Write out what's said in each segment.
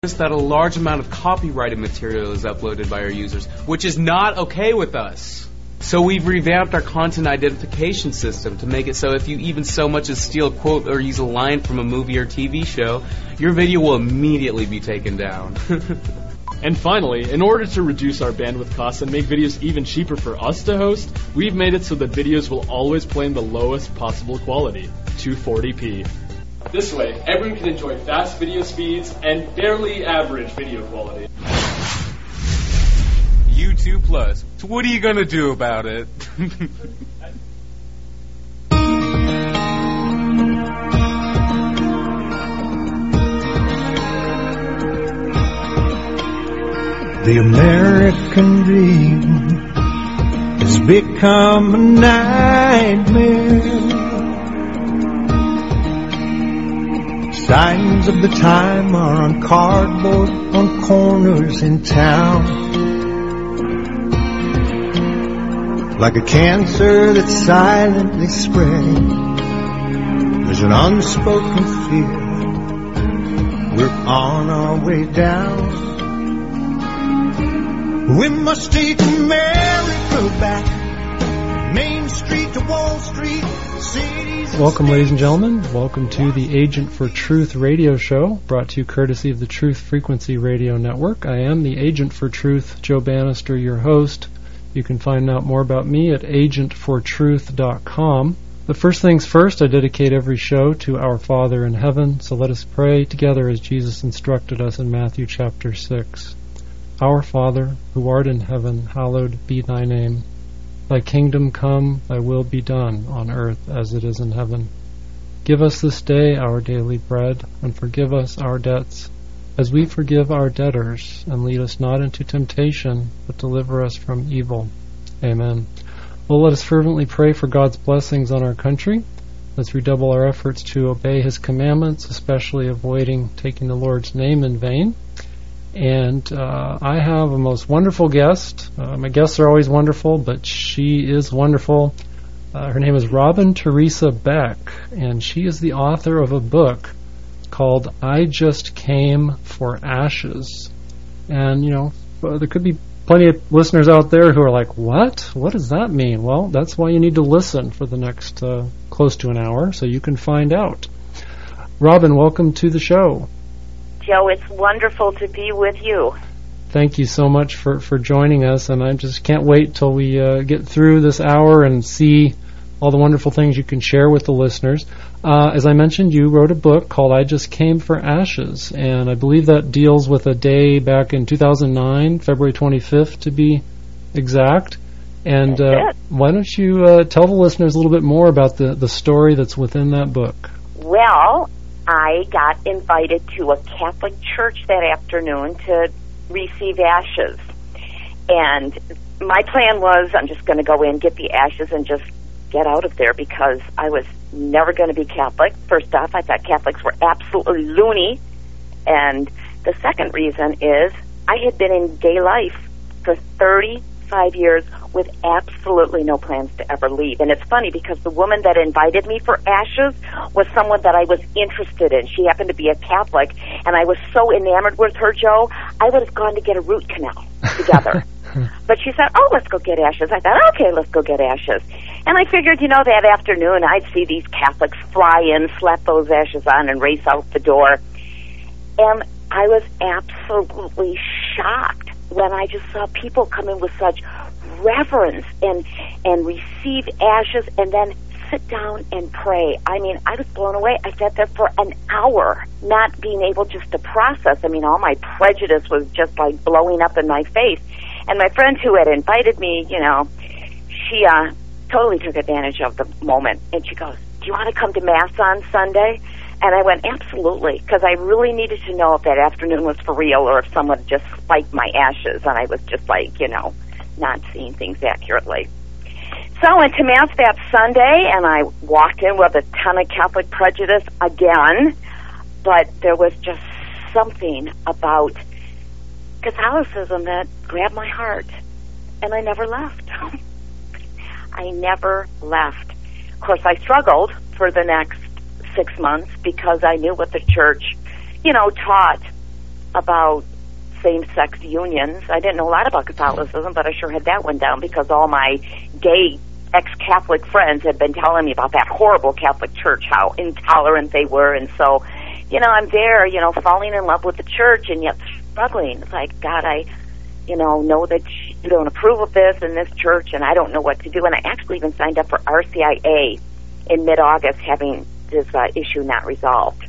that a large amount of copyrighted material is uploaded by our users, which is not okay with us. So we've revamped our content identification system to make it so if you even so much as steal a quote or use a line from a movie or TV show, your video will immediately be taken down. And finally, in order to reduce our bandwidth costs and make videos even cheaper for us to host, we've made it so that videos will always play in the lowest possible quality, 240p. This way, everyone can enjoy fast video speeds and barely average video quality. YouTube Plus. So what are you gonna do about it? The American dream has become a nightmare. Signs of the time are on cardboard on corners in town. Like a cancer that's silently spreading, there's an unspoken fear. We're on our way down. We must take America back. Main Street to Wall Street. Welcome, ladies and gentlemen. Welcome to the Agent for Truth radio show, brought to you courtesy of the Truth Frequency Radio Network. I am the Agent for Truth, Joe Bannister, your host. You can find out more about me at agentfortruth.com. But first things first, I dedicate every show to our Father in heaven, so let us pray together as Jesus instructed us in Matthew chapter 6. Our Father, who art in heaven, hallowed be thy name. Thy kingdom come, thy will be done, on earth as it is in heaven. Give us this day our daily bread, and forgive us our debts, as we forgive our debtors, and lead us not into temptation, but deliver us from evil. Amen. Well, let us fervently pray for God's blessings on our country. Let's redouble our efforts to obey His commandments, especially avoiding taking the Lord's name in vain. And I have a most wonderful guest. My guests are always wonderful, but she is wonderful. Her name is Robin Teresa Beck, and she is the author of a book called I Just Came for Ashes. And, you know, there could be plenty of listeners out there who are like, what? What does that mean? Well, that's why you need to listen for the next close to an hour, so you can find out. Robin, welcome to the show. Joe, it's wonderful to be with you. Thank you so much for joining us, and I just can't wait till we get through this hour and see all the wonderful things you can share with the listeners. As I mentioned, you wrote a book called I Just Came for Ashes, and I believe that deals with a day back in 2009, February 25th to be exact. And why don't you tell the listeners a little bit more about the story that's within that book? Well, I got invited to a Catholic church that afternoon to receive ashes. And my plan was I'm just going to go in, get the ashes, and just get out of there because I was never going to be Catholic. First off, I thought Catholics were absolutely loony. And the second reason is I had been in gay life for 35 years with absolutely no plans to ever leave. And it's funny because the woman that invited me for ashes was someone that I was interested in. She happened to be a Catholic, and I was so enamored with her, Joe, I would have gone to get a root canal together. But she said, oh, let's go get ashes. I thought, okay, let's go get ashes. And I figured, you know, that afternoon I'd see these Catholics fly in, slap those ashes on, and race out the door. And I was absolutely shocked when I just saw people come in with such reverence and receive ashes and then sit down and pray. I mean, I was blown away. I sat there for an hour, not being able just to process. I mean, all my prejudice was just like blowing up in my face. And my friend who had invited me, you know, she totally took advantage of the moment. And she goes, do you want to come to Mass on Sunday? And I went, absolutely, because I really needed to know if that afternoon was for real or if someone just spiked my ashes. And I was just like, you know, not seeing things accurately. So I went to Mass that Sunday, and I walked in with a ton of Catholic prejudice again. But there was just something about Catholicism that grabbed my heart, and I never left. I never left. Of course, I struggled for the next 6 months because I knew what the church, taught. about same-sex unions. I didn't know a lot about Catholicism, but I sure had that one down because all my gay ex-Catholic friends had been telling me about that horrible Catholic Church, how intolerant they were. And so, I'm there, falling in love with the church and yet struggling. It's like, God, I know that you don't approve of this in this church, and I don't know what to do. And I actually even signed up for RCIA in mid-August, having this issue not resolved.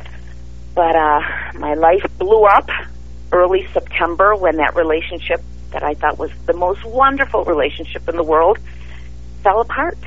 But my life blew up early September when that relationship that I thought was the most wonderful relationship in the world fell apart.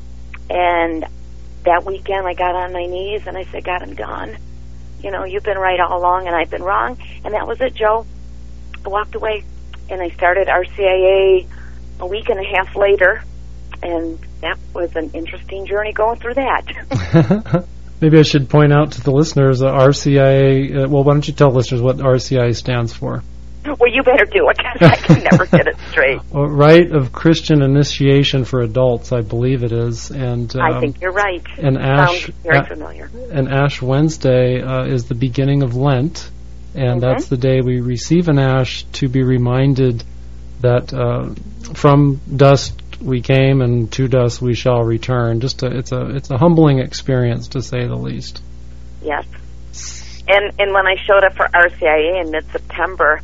And that weekend I got on my knees and I said, God, I'm done. You've been right all along and I've been wrong. And that was it, Joe. I walked away and I started RCIA a week and a half later. And that was an interesting journey going through that. Maybe I should point out to the listeners, RCIA, why don't you tell listeners what RCIA stands for? Well, you better do it, because I can never get it straight. Well, Rite of Christian Initiation for Adults, I believe it is. And I think you're right. And Sounds very familiar. And Ash Wednesday is the beginning of Lent, and that's the day we receive an ash to be reminded that from dust we came, and to dust we shall return. It's a humbling experience, to say the least. Yes. And when I showed up for RCIA in mid-September,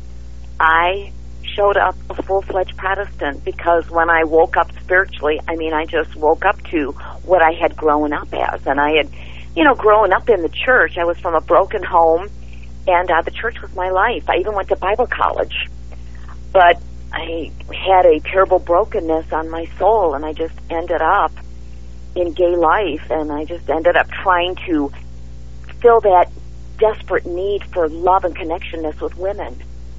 I showed up a full-fledged Protestant, because when I woke up spiritually, I just woke up to what I had grown up as. And I had, grown up in the church. I was from a broken home, and the church was my life. I even went to Bible college. But I had a terrible brokenness on my soul, and I just ended up in gay life, and I just ended up trying to fill that desperate need for love and connectionness with women.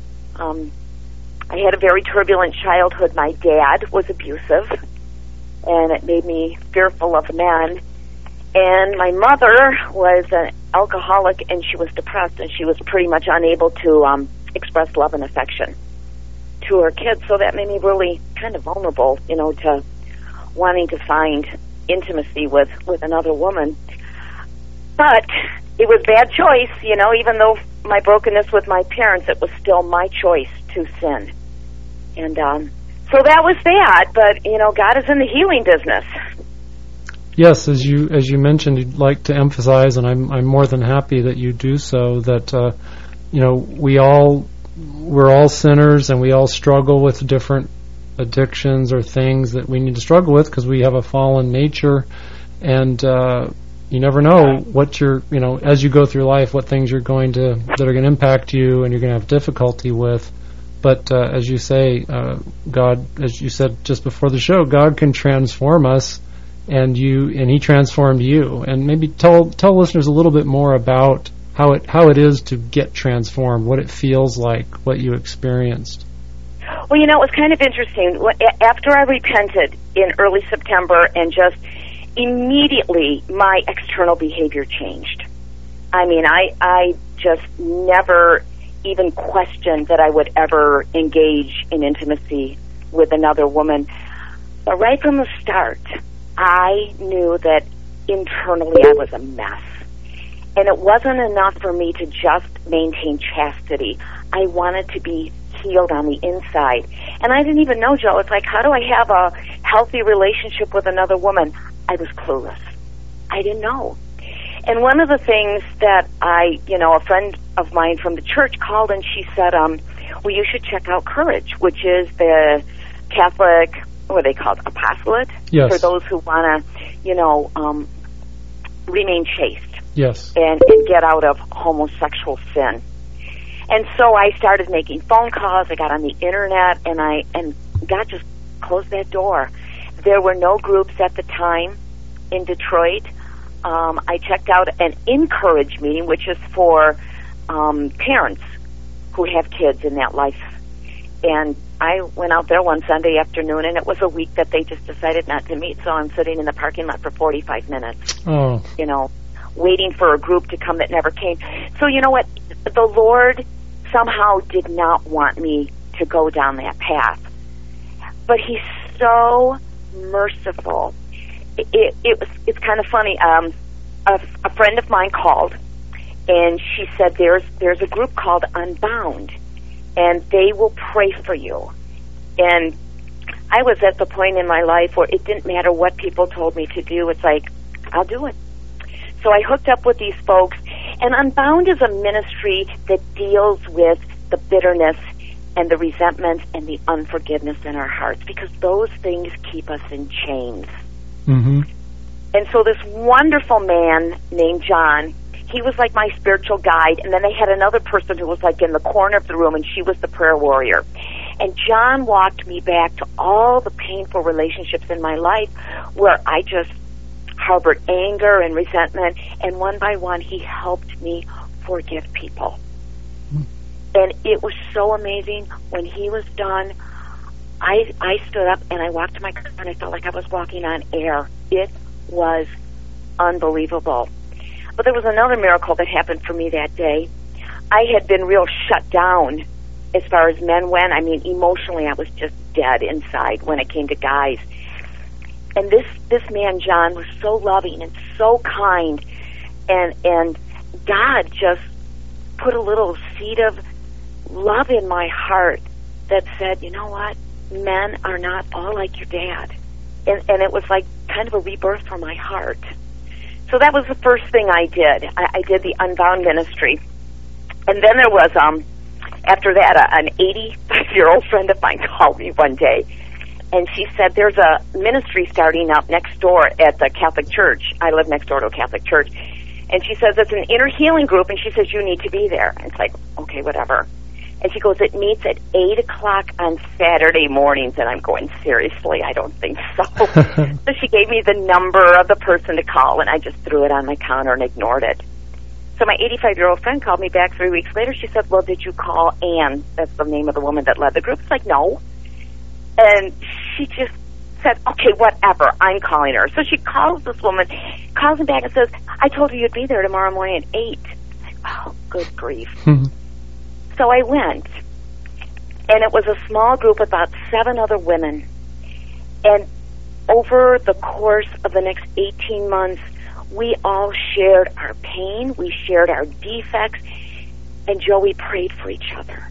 I had a very turbulent childhood. My dad was abusive, and it made me fearful of men. And my mother was an alcoholic, and she was depressed, and she was pretty much unable to express love and affection to her kids. So that made me really kind of vulnerable, to wanting to find intimacy with another woman. But it was bad choice, even though my brokenness with my parents, it was still my choice to sin. And so that was that. But, God is in the healing business. Yes, as you mentioned, you'd like to emphasize, and I'm more than happy that you do so, that, we're all sinners, and we all struggle with different addictions or things that we need to struggle with because we have a fallen nature, and you never know what as you go through life, what things that are going to impact you and you're going to have difficulty with. But as you say, God, as you said just before the show, God can transform us, and He transformed you. And maybe tell listeners a little bit more about how it is to get transformed, what it feels like, what you experienced. Well, it was kind of interesting. After I repented in early September, and just immediately my external behavior changed. I just never even questioned that I would ever engage in intimacy with another woman. But right from the start, I knew that internally I was a mess. And it wasn't enough for me to just maintain chastity. I wanted to be healed on the inside. And I didn't even know, Joe. It's like, how do I have a healthy relationship with another woman? I was clueless. I didn't know. And one of the things that a friend of mine from the church called, and she said, well, you should check out Courage, which is the Catholic, what are they called, apostolate? Yes. For those who want to, remain chaste. Yes. And get out of homosexual sin. And so I started making phone calls. I got on the internet, and God just closed that door. There were no groups at the time in Detroit. I checked out an Encourage meeting, which is for parents who have kids in that life. And I went out there one Sunday afternoon, and it was a week that they just decided not to meet. So I'm sitting in the parking lot for 45 minutes. Oh. Waiting for a group to come that never came. So you know what? The Lord somehow did not want me to go down that path. But He's so merciful. It's kind of funny. A friend of mine called, and she said, there's a group called Unbound, and they will pray for you. And I was at the point in my life where it didn't matter what people told me to do. It's like, I'll do it. So I hooked up with these folks, and Unbound is a ministry that deals with the bitterness and the resentment and the unforgiveness in our hearts, because those things keep us in chains. Mm-hmm. And so this wonderful man named John, he was like my spiritual guide, and then they had another person who was like in the corner of the room, and she was the prayer warrior. And John walked me back to all the painful relationships in my life where I just harbored anger and resentment, and one by one he helped me forgive people. And it was so amazing. When he was done, I stood up and I walked to my car, and I felt like I was walking on air. It was unbelievable. But there was another miracle that happened for me that day. I had been real shut down as far as men went. I mean, emotionally, I was just dead inside when it came to guys. And this man, John, was so loving and so kind, and God just put a little seed of love in my heart that said, you know what, men are not all like your dad. And it was like kind of a rebirth for my heart. So that was the first thing I did. I did the Unbound ministry. And then there was, after that, an 85-year-old friend of mine called me one day, and she said, there's a ministry starting up next door at the Catholic Church. I live next door to a Catholic church. And she says, it's an inner healing group, and she says, you need to be there. And it's like, okay, whatever. And she goes, it meets at 8 o'clock on Saturday mornings. And I'm going, seriously, I don't think so. So she gave me the number of the person to call, and I just threw it on my counter and ignored it. So my 85-year-old friend called me back 3 weeks later. She said, well, did you call Ann? That's the name of the woman that led the group. It's like, no. And she just said, okay, whatever, I'm calling her. So she calls this woman, calls him back and says, I told you you'd be there tomorrow morning at 8. Like, oh, good grief. So I went, and it was a small group, about 7 other women. And over the course of the next 18 months, we all shared our pain, we shared our defects, and Joe, we prayed for each other.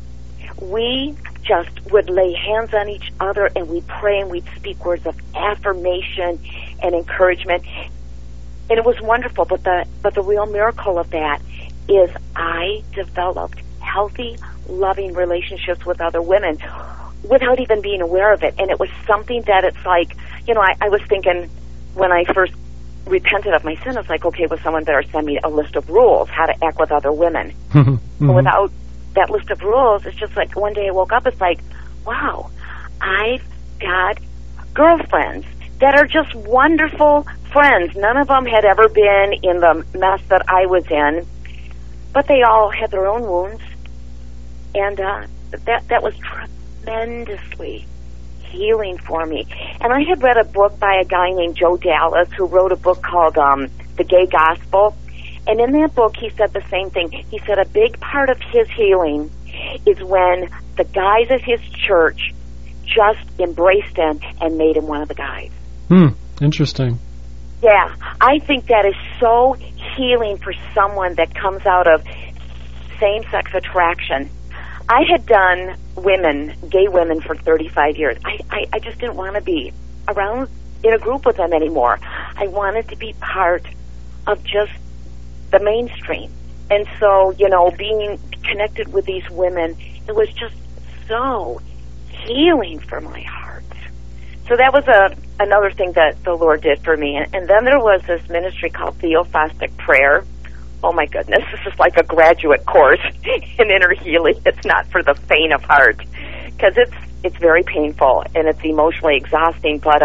We just would lay hands on each other, and we'd pray, and we'd speak words of affirmation and encouragement. And it was wonderful, but the real miracle of that is I developed healthy, loving relationships with other women without even being aware of it. And it was something that it's like, you know, I was thinking when I first repented of my sin, it's like, okay, well, someone better send me a list of rules, how to act with other women. But without that list of rules, it's just like one day I woke up, it's like, wow, I've got girlfriends that are just wonderful friends. None of them had ever been in the mess that I was in, but they all had their own wounds. And that was tremendously healing for me. And I had read a book by a guy named Joe Dallas, who wrote a book called The Gay Gospel. And in that book, he said the same thing. He said a big part of his healing is when the guys at his church just embraced him and made him one of the guys. Interesting. Yeah, I think that is so healing for someone that comes out of same-sex attraction. I had done gay women for 35 years. I just didn't want to be around in a group with them anymore. I wanted to be part of just the mainstream. And so, you know, being connected with these women, it was just so healing for my heart. So that was another thing that the Lord did for me. And then there was this ministry called Theophostic Prayer. Oh my goodness, this is like a graduate course in inner healing. It's not for the faint of heart, because it's very painful and it's emotionally exhausting. But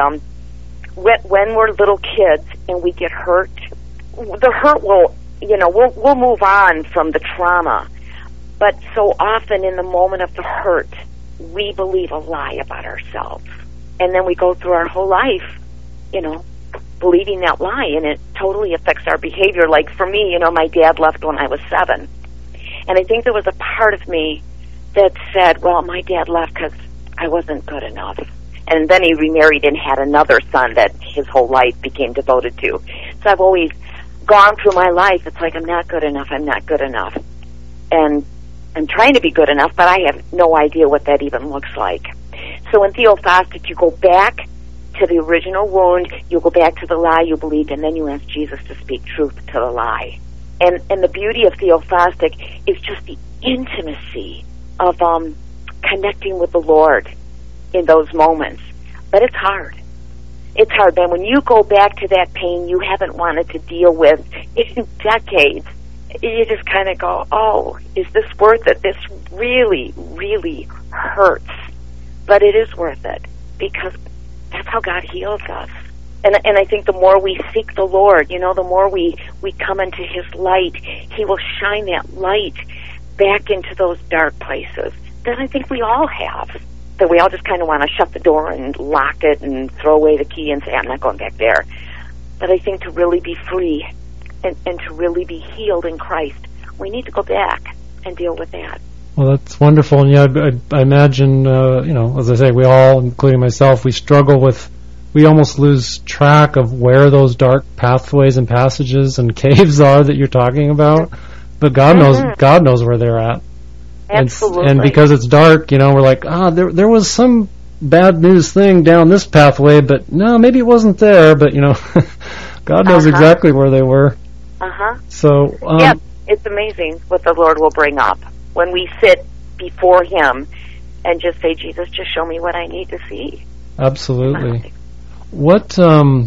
when we're little kids and we get hurt, the hurt will, you know, we'll move on from the trauma. But so often in the moment of the hurt, we believe a lie about ourselves. And then we go through our whole life, you know, believing that lie, and it totally affects our behavior. Like for me, you know, my dad left when I was 7. And I think there was a part of me that said, well, my dad left because I wasn't good enough. And then he remarried and had another son that his whole life became devoted to. So I've always gone through my life, it's like I'm not good enough, and I'm trying to be good enough, but I have no idea what that even looks like. So in Theophostic, you go back to the original wound, you go back to the lie you believed, and then you ask Jesus to speak truth to the lie. And the beauty of Theophostic is just the intimacy of connecting with the Lord in those moments. But it's hard. It's hard, man. When you go back to that pain you haven't wanted to deal with in decades, you just kind of go, oh, is this worth it? This really, really hurts. But it is worth it, because that's how God heals us. And I think the more we seek the Lord, the more we come into His light, He will shine that light back into those dark places that I think we all have. That we all just kind of want to shut the door and lock it and throw away the key and say, I'm not going back there. But I think to really be free and to really be healed in Christ, we need to go back and deal with that. Well, that's wonderful. And yeah, I imagine, as I say, we all, including myself, we struggle with, we almost lose track of where those dark pathways and passages and caves are that you're talking about. But God knows where they're at. Absolutely. And because it's dark, we're like, there was some bad news thing down this pathway, but no, maybe it wasn't there. But God knows exactly where they were. So yeah, it's amazing what the Lord will bring up when we sit before Him and just say, Jesus, just show me what I need to see. Absolutely. What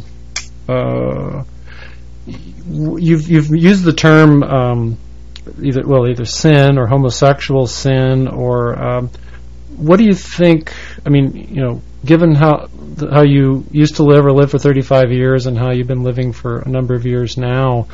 you've used the term either sin or homosexual sin, or what do you think? I mean, given how you used to live or lived for 35 years and how you've been living for a number of years now,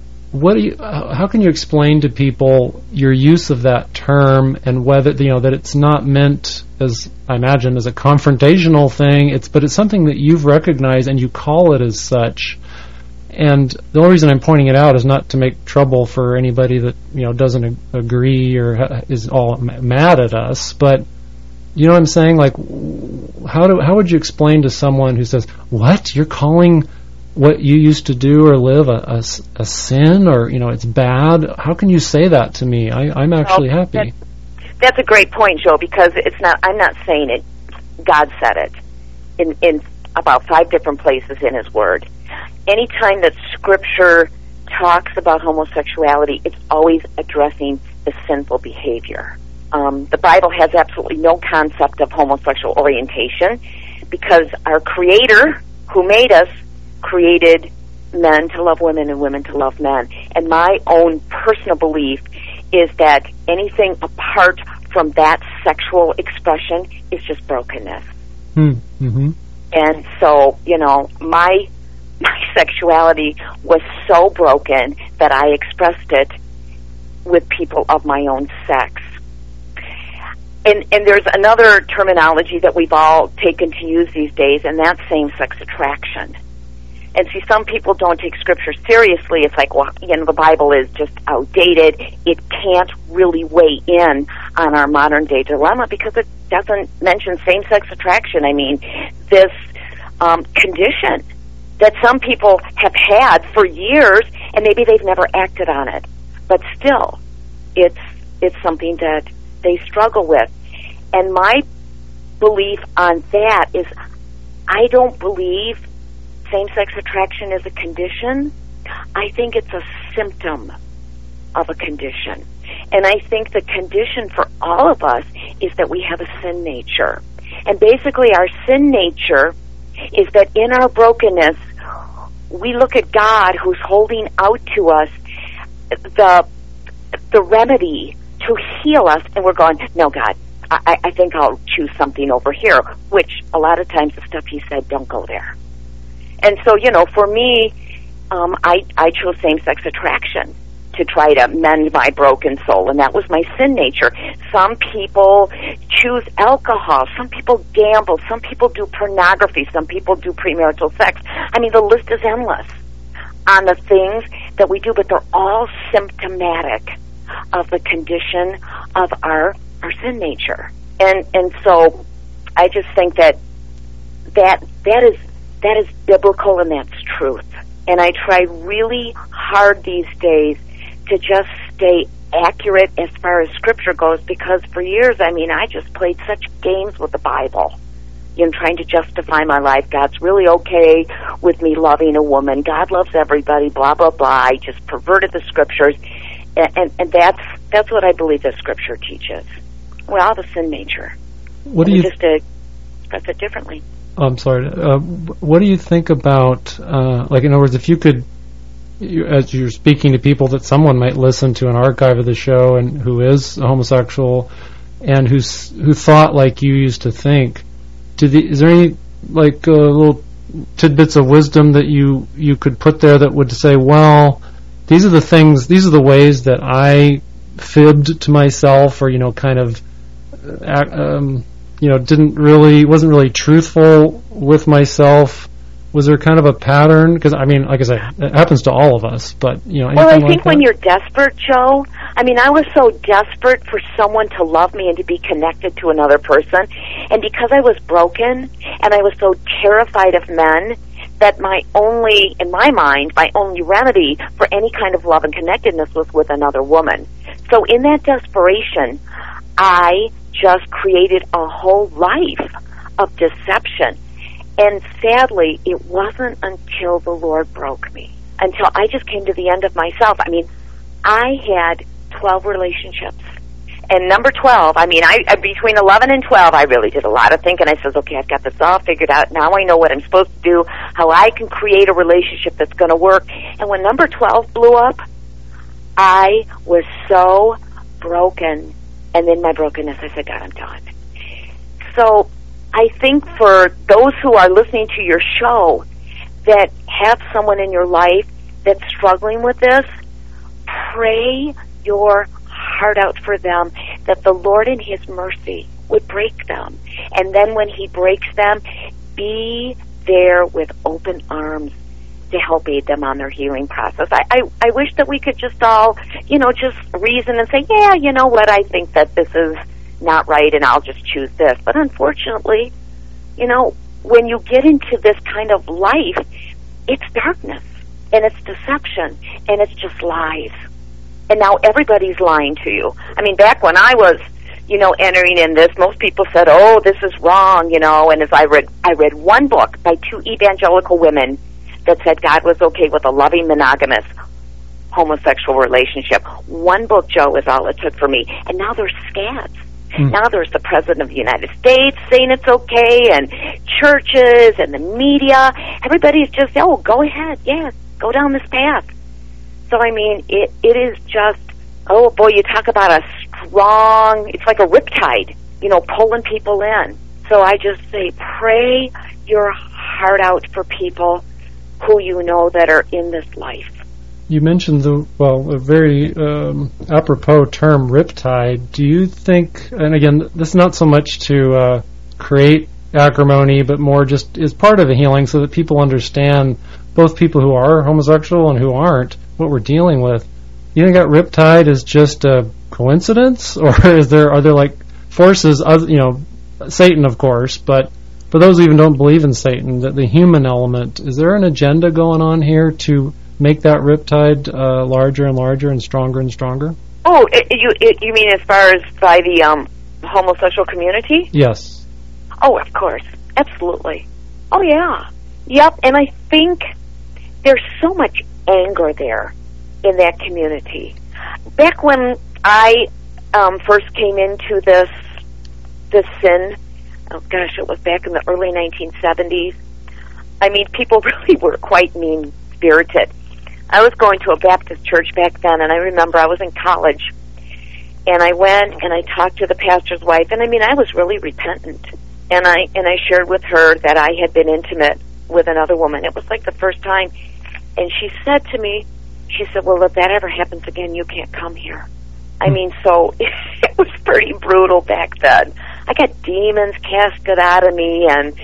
how can you explain to people your use of that term, and whether that it's not meant, as I imagine, as a confrontational thing, but it's something that you've recognized and you call it as such. And the only reason I'm pointing it out is not to make trouble for anybody that doesn't agree or is all mad at us, but you know what I'm saying? Like, how would you explain to someone who says, "What, you're calling what you used to do or live a sin, or it's bad"? How can you say that to me? I'm actually happy. That's a great point, Joe, because it's not. I'm not saying it. God said it in about 5 different places in His Word. Anytime that Scripture talks about homosexuality, it's always addressing the sinful behavior. The Bible has absolutely no concept of homosexual orientation, because our Creator, who made us, created men to love women and women to love men. And my own personal belief is that anything apart from that sexual expression is just brokenness. Mm-hmm. And so, my sexuality was so broken that I expressed it with people of my own sex. And there's another terminology that we've all taken to use these days, and that's same-sex attraction. And see, some people don't take Scripture seriously. It's like, well, the Bible is just outdated. It can't really weigh in on our modern-day dilemma because it doesn't mention same-sex attraction. I mean, this condition that some people have had for years, and maybe they've never acted on it, but still, it's something that they struggle with. And my belief on that is, I don't believe same-sex attraction is a condition. I think it's a symptom of a condition. And I think the condition for all of us is that we have a sin nature. And basically our sin nature is that in our brokenness, we look at God, who's holding out to us the remedy to heal us, and we're going, no, God, I think I'll choose something over here, which a lot of times the stuff He said, don't go there. And so, for me, I chose same-sex attraction to try to mend my broken soul, and that was my sin nature. Some people choose alcohol, some people gamble, some people do pornography, some people do premarital sex. I mean, the list is endless on the things that we do, but they're all symptomatic of the condition of our sin nature. And so I just think that is biblical, and that's truth. And I try really hard these days to just stay accurate as far as Scripture goes, because for years, I mean, I just played such games with the Bible, you know, trying to justify my life. God's really okay with me loving a woman. God loves everybody, blah, blah, blah. I just perverted the Scriptures, and that's what I believe that Scripture teaches. Well, the sin nature. What do you just express it differently. I'm sorry. What do you think about, like, in other words, if you could, as you're speaking to people that someone might listen to an archive of the show and who is a homosexual and who thought like you used to think, is there any like little tidbits of wisdom that you could put there that would say, well, these are the ways that I fibbed to myself, or kind of wasn't really truthful with myself? Was there kind of a pattern? Because, I mean, like I said, it happens to all of us, but, anything Well, I think like when that? you're desperate, Joe, I mean, I was so desperate for someone to love me and to be connected to another person, and because I was broken, and I was so terrified of men, that in my mind, my only remedy for any kind of love and connectedness was with another woman. So in that desperation, I just created a whole life of deception. And sadly, it wasn't until the Lord broke me, until I just came to the end of myself. I mean, I had 12 relationships. And number 12, I mean, I between 11 and 12, I really did a lot of thinking. I says, okay, I've got this all figured out. Now I know what I'm supposed to do, how I can create a relationship that's going to work. And when number 12 blew up, I was so broken. And in my brokenness, I said, God, I'm done. So I think for those who are listening to your show that have someone in your life that's struggling with this, pray your heart out for them, that the Lord in His mercy would break them. And then when He breaks them, be there with open arms to help aid them on their healing process. I wish that we could just all, just reason and say, yeah, you know what, I think that this is not right and I'll just choose this. But unfortunately, when you get into this kind of life, it's darkness and it's deception and it's just lies. And now everybody's lying to you. I mean, back when I was, entering in this, most people said, oh, this is wrong, and as I read one book by two evangelical women that said God was okay with a loving, monogamous homosexual relationship. One book, Joe, is all it took for me. And now there's scads. Now there's the President of the United States saying it's okay, and churches and the media. Everybody's just, go ahead, go down this path. So, I mean, it is just, oh, boy, you talk about a strong, it's like a riptide, pulling people in. So I just say, pray your heart out for people who that are in this life. You mentioned a very apropos term, riptide. Do you think, and again, this is not so much to create acrimony, but more just is part of a healing so that people understand, both people who are homosexual and who aren't, what we're dealing with. You think that riptide is just a coincidence, or are there like forces, Satan, of course, but for those who even don't believe in Satan, the human element, is there an agenda going on here to make that riptide larger and larger and stronger? Oh, you mean as far as by the homosexual community? Yes. Oh, of course. Absolutely. Oh, yeah. Yep, and I think there's so much anger there in that community. Back when I first came into this sin, oh gosh, it was back in the early 1970s. I mean, people really were quite mean-spirited. I was going to a Baptist church back then, and I remember I was in college, and I went and I talked to the pastor's wife, and I mean, I was really repentant, and I shared with her that I had been intimate with another woman. It was like the first time, and she said to me, she said, well, if that ever happens again, you can't come here. I mean, so it was pretty brutal back then. I got demons casted out of me, and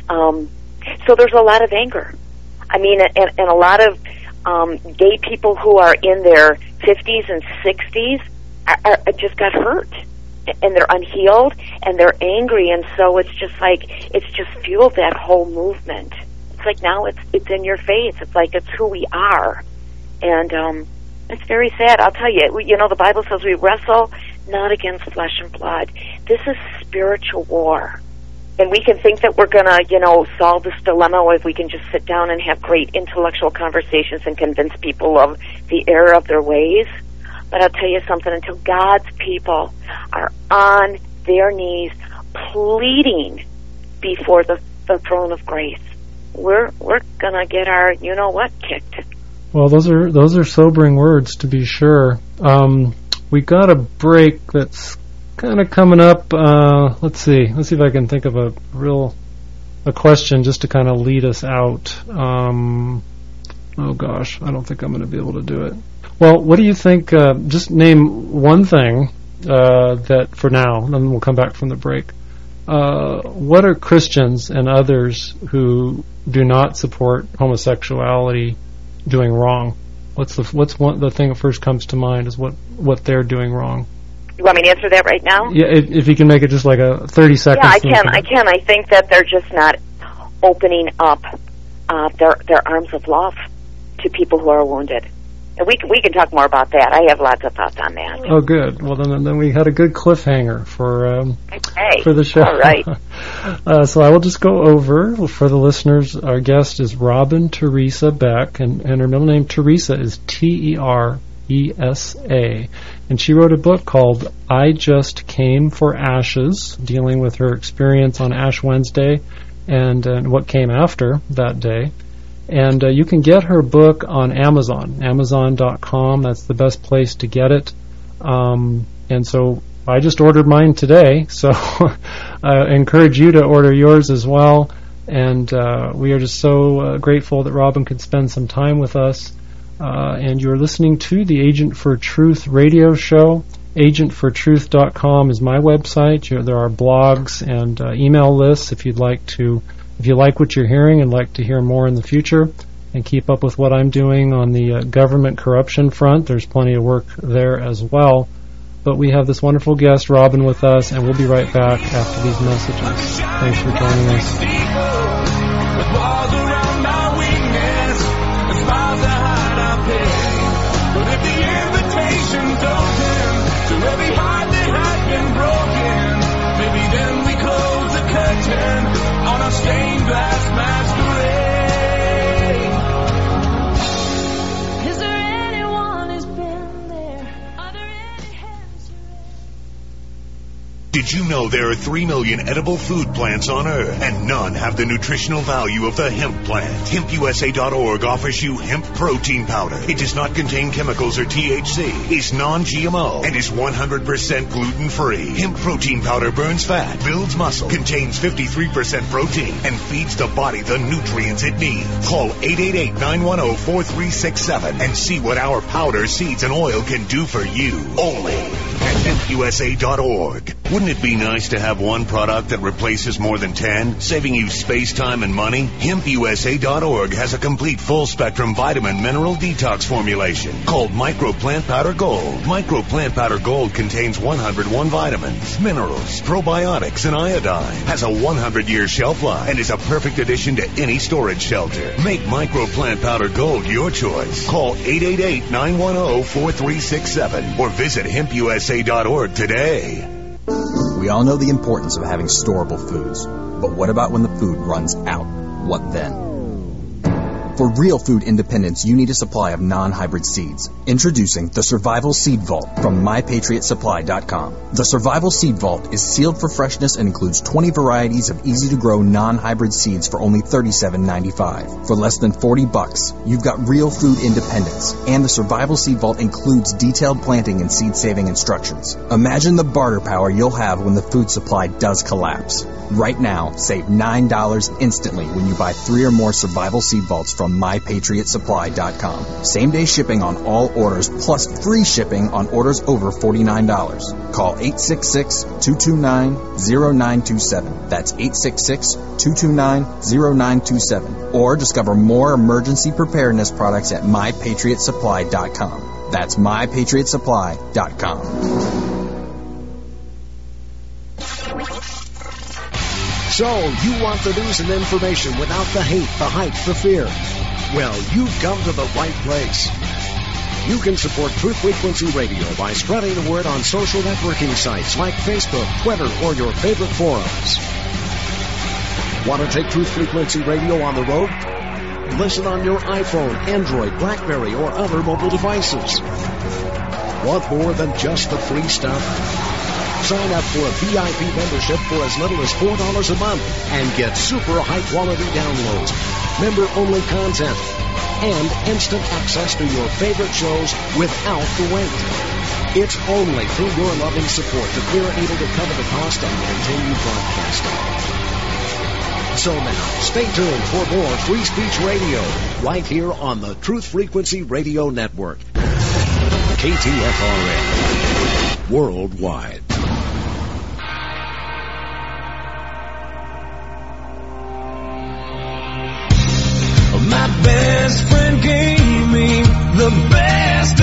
so there's a lot of anger. I mean, and a lot of gay people who are in their 50s and 60s are just got hurt, and they're unhealed, and they're angry, and so it's just fueled that whole movement. It's like now it's in your face. It's like it's who we are. And it's very sad. I'll tell you, the Bible says we wrestle not against flesh and blood. This is spiritual war. And we can think that we're going to, solve this dilemma if we can just sit down and have great intellectual conversations and convince people of the error of their ways. But I'll tell you something, until God's people are on their knees pleading before the throne of grace, we're going to get our you-know-what kicked. Well, those are sobering words, to be sure. We got a break that's kind of coming up. Let's see if I can think of a question just to kind of lead us out. Oh gosh, I don't think I'm going to be able to do it. Well, what do you think? Just name one thing that for now, and then we'll come back from the break. What are Christians and others who do not support homosexuality doing wrong? What's the thing that first comes to mind is what they're doing wrong? You want me to answer that right now? Yeah, if you can make it just like a 30 seconds. Yeah, I can. I think that they're just not opening up their arms of love to people who are wounded. And we can talk more about that. I have lots of thoughts on that. Oh, good. Well, then we had a good cliffhanger for the show. All right. So I will just go over for the listeners. Our guest is Robin Teresa Beck, and her middle name Teresa is Teresa, and she wrote a book called I Just Came for Ashes, dealing with her experience on Ash Wednesday and what came after that day. And you can get her book on Amazon, Amazon.com. That's the best place to get it. And so I just ordered mine today, so I encourage you to order yours as well. And we are just so grateful that Robin could spend some time with us. And you're listening to the Agent for Truth radio show. AgentForTruth.com is my website. There are blogs and email lists if you like what you're hearing and like to hear more in the future and keep up with what I'm doing on the government corruption front. There's plenty of work there as well. But we have this wonderful guest, Robin, with us, and we'll be right back after these messages. Thanks for joining us. Stained glass masquerade. Is there anyone who's been there? Are there any hands? Did you know there are 3 million edible food plants on Earth, and none have the nutritional value of the hemp plant? HempUSA.org offers you hemp protein powder. It does not contain chemicals or THC, is non-GMO, and is 100% gluten-free. Hemp protein powder burns fat, builds muscle, contains 53% protein, and feeds the body the nutrients it needs. Call 888-910-4367 and see what our powder, seeds, and oil can do for you. Only at HempUSA.org. Wouldn't it be nice to have one product that replaces more than 10, saving you space, time, and money? HempUSA.org has a complete full-spectrum vitamin mineral detox formulation called Micro Plant Powder Gold. Micro Plant Powder Gold contains 101 vitamins, minerals, probiotics, and iodine. Has a 100-year shelf life and is a perfect addition to any storage shelter. Make Micro Plant Powder Gold your choice. Call 888-910-4367 or visit HempUSA.org today. We all know the importance of having storable foods, but what about when the food runs out? What then? For real food independence, you need a supply of non-hybrid seeds. Introducing the Survival Seed Vault from MyPatriotSupply.com. The Survival Seed Vault is sealed for freshness and includes 20 varieties of easy-to-grow non-hybrid seeds for only $37.95. For less than $40, you've got real food independence, and the Survival Seed Vault includes detailed planting and seed-saving instructions. Imagine the barter power you'll have when the food supply does collapse. Right now, save $9 instantly when you buy 3 or more Survival Seed Vaults from MyPatriotSupply.com. Same-day shipping on all orders, plus free shipping on orders over $49. Call 866-229-0927. That's 866-229-0927. Or discover more emergency preparedness products at MyPatriotSupply.com. That's MyPatriotSupply.com. So, you want the news and information without the hate, the hype, the fear. Well, you've come to the right place. You can support Truth Frequency Radio by spreading the word on social networking sites like Facebook, Twitter, or your favorite forums. Want to take Truth Frequency Radio on the road? Listen on your iPhone, Android, BlackBerry, or other mobile devices. Want more than just the free stuff? Sign up for a VIP membership for as little as $4 a month and get super high-quality downloads, member-only content, and instant access to your favorite shows without the wait. It's only through your loving support that we're able to cover the cost and continue broadcasting. So now, stay tuned for more Free Speech Radio right here on the Truth Frequency Radio Network. KTFRN, worldwide. My best friend gave me the best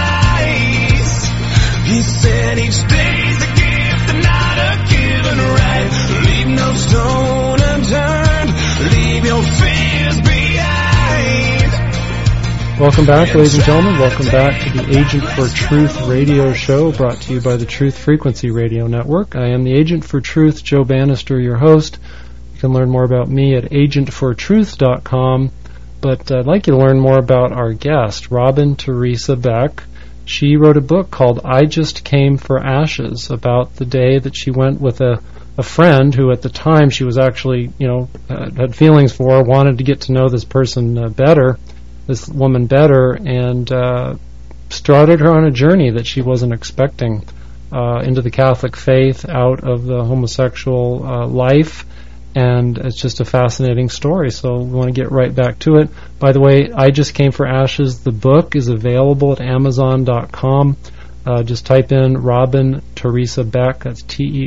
advice. He said each day's a gift and not a given right. Leave no stone unturned. Leave your fears behind. Welcome back, ladies and gentlemen. Welcome back to the Agent for Truth radio show, brought to you by the Truth Frequency Radio Network. I am the Agent for Truth, Joe Bannister, your host. You can learn more about me at agentfortruth.com. But I'd like you to learn more about our guest, Robin Teresa Beck. She wrote a book called I Just Came for Ashes, about the day that she went with a friend who at the time she was actually, had feelings for, wanted to get to know this person better, this woman better, and started her on a journey that she wasn't expecting into the Catholic faith, out of the homosexual life. And it's just a fascinating story, so we want to get right back to it. By the way, I Just Came for Ashes. The book is available at Amazon.com. Just type in Robin Teresa Beck, that's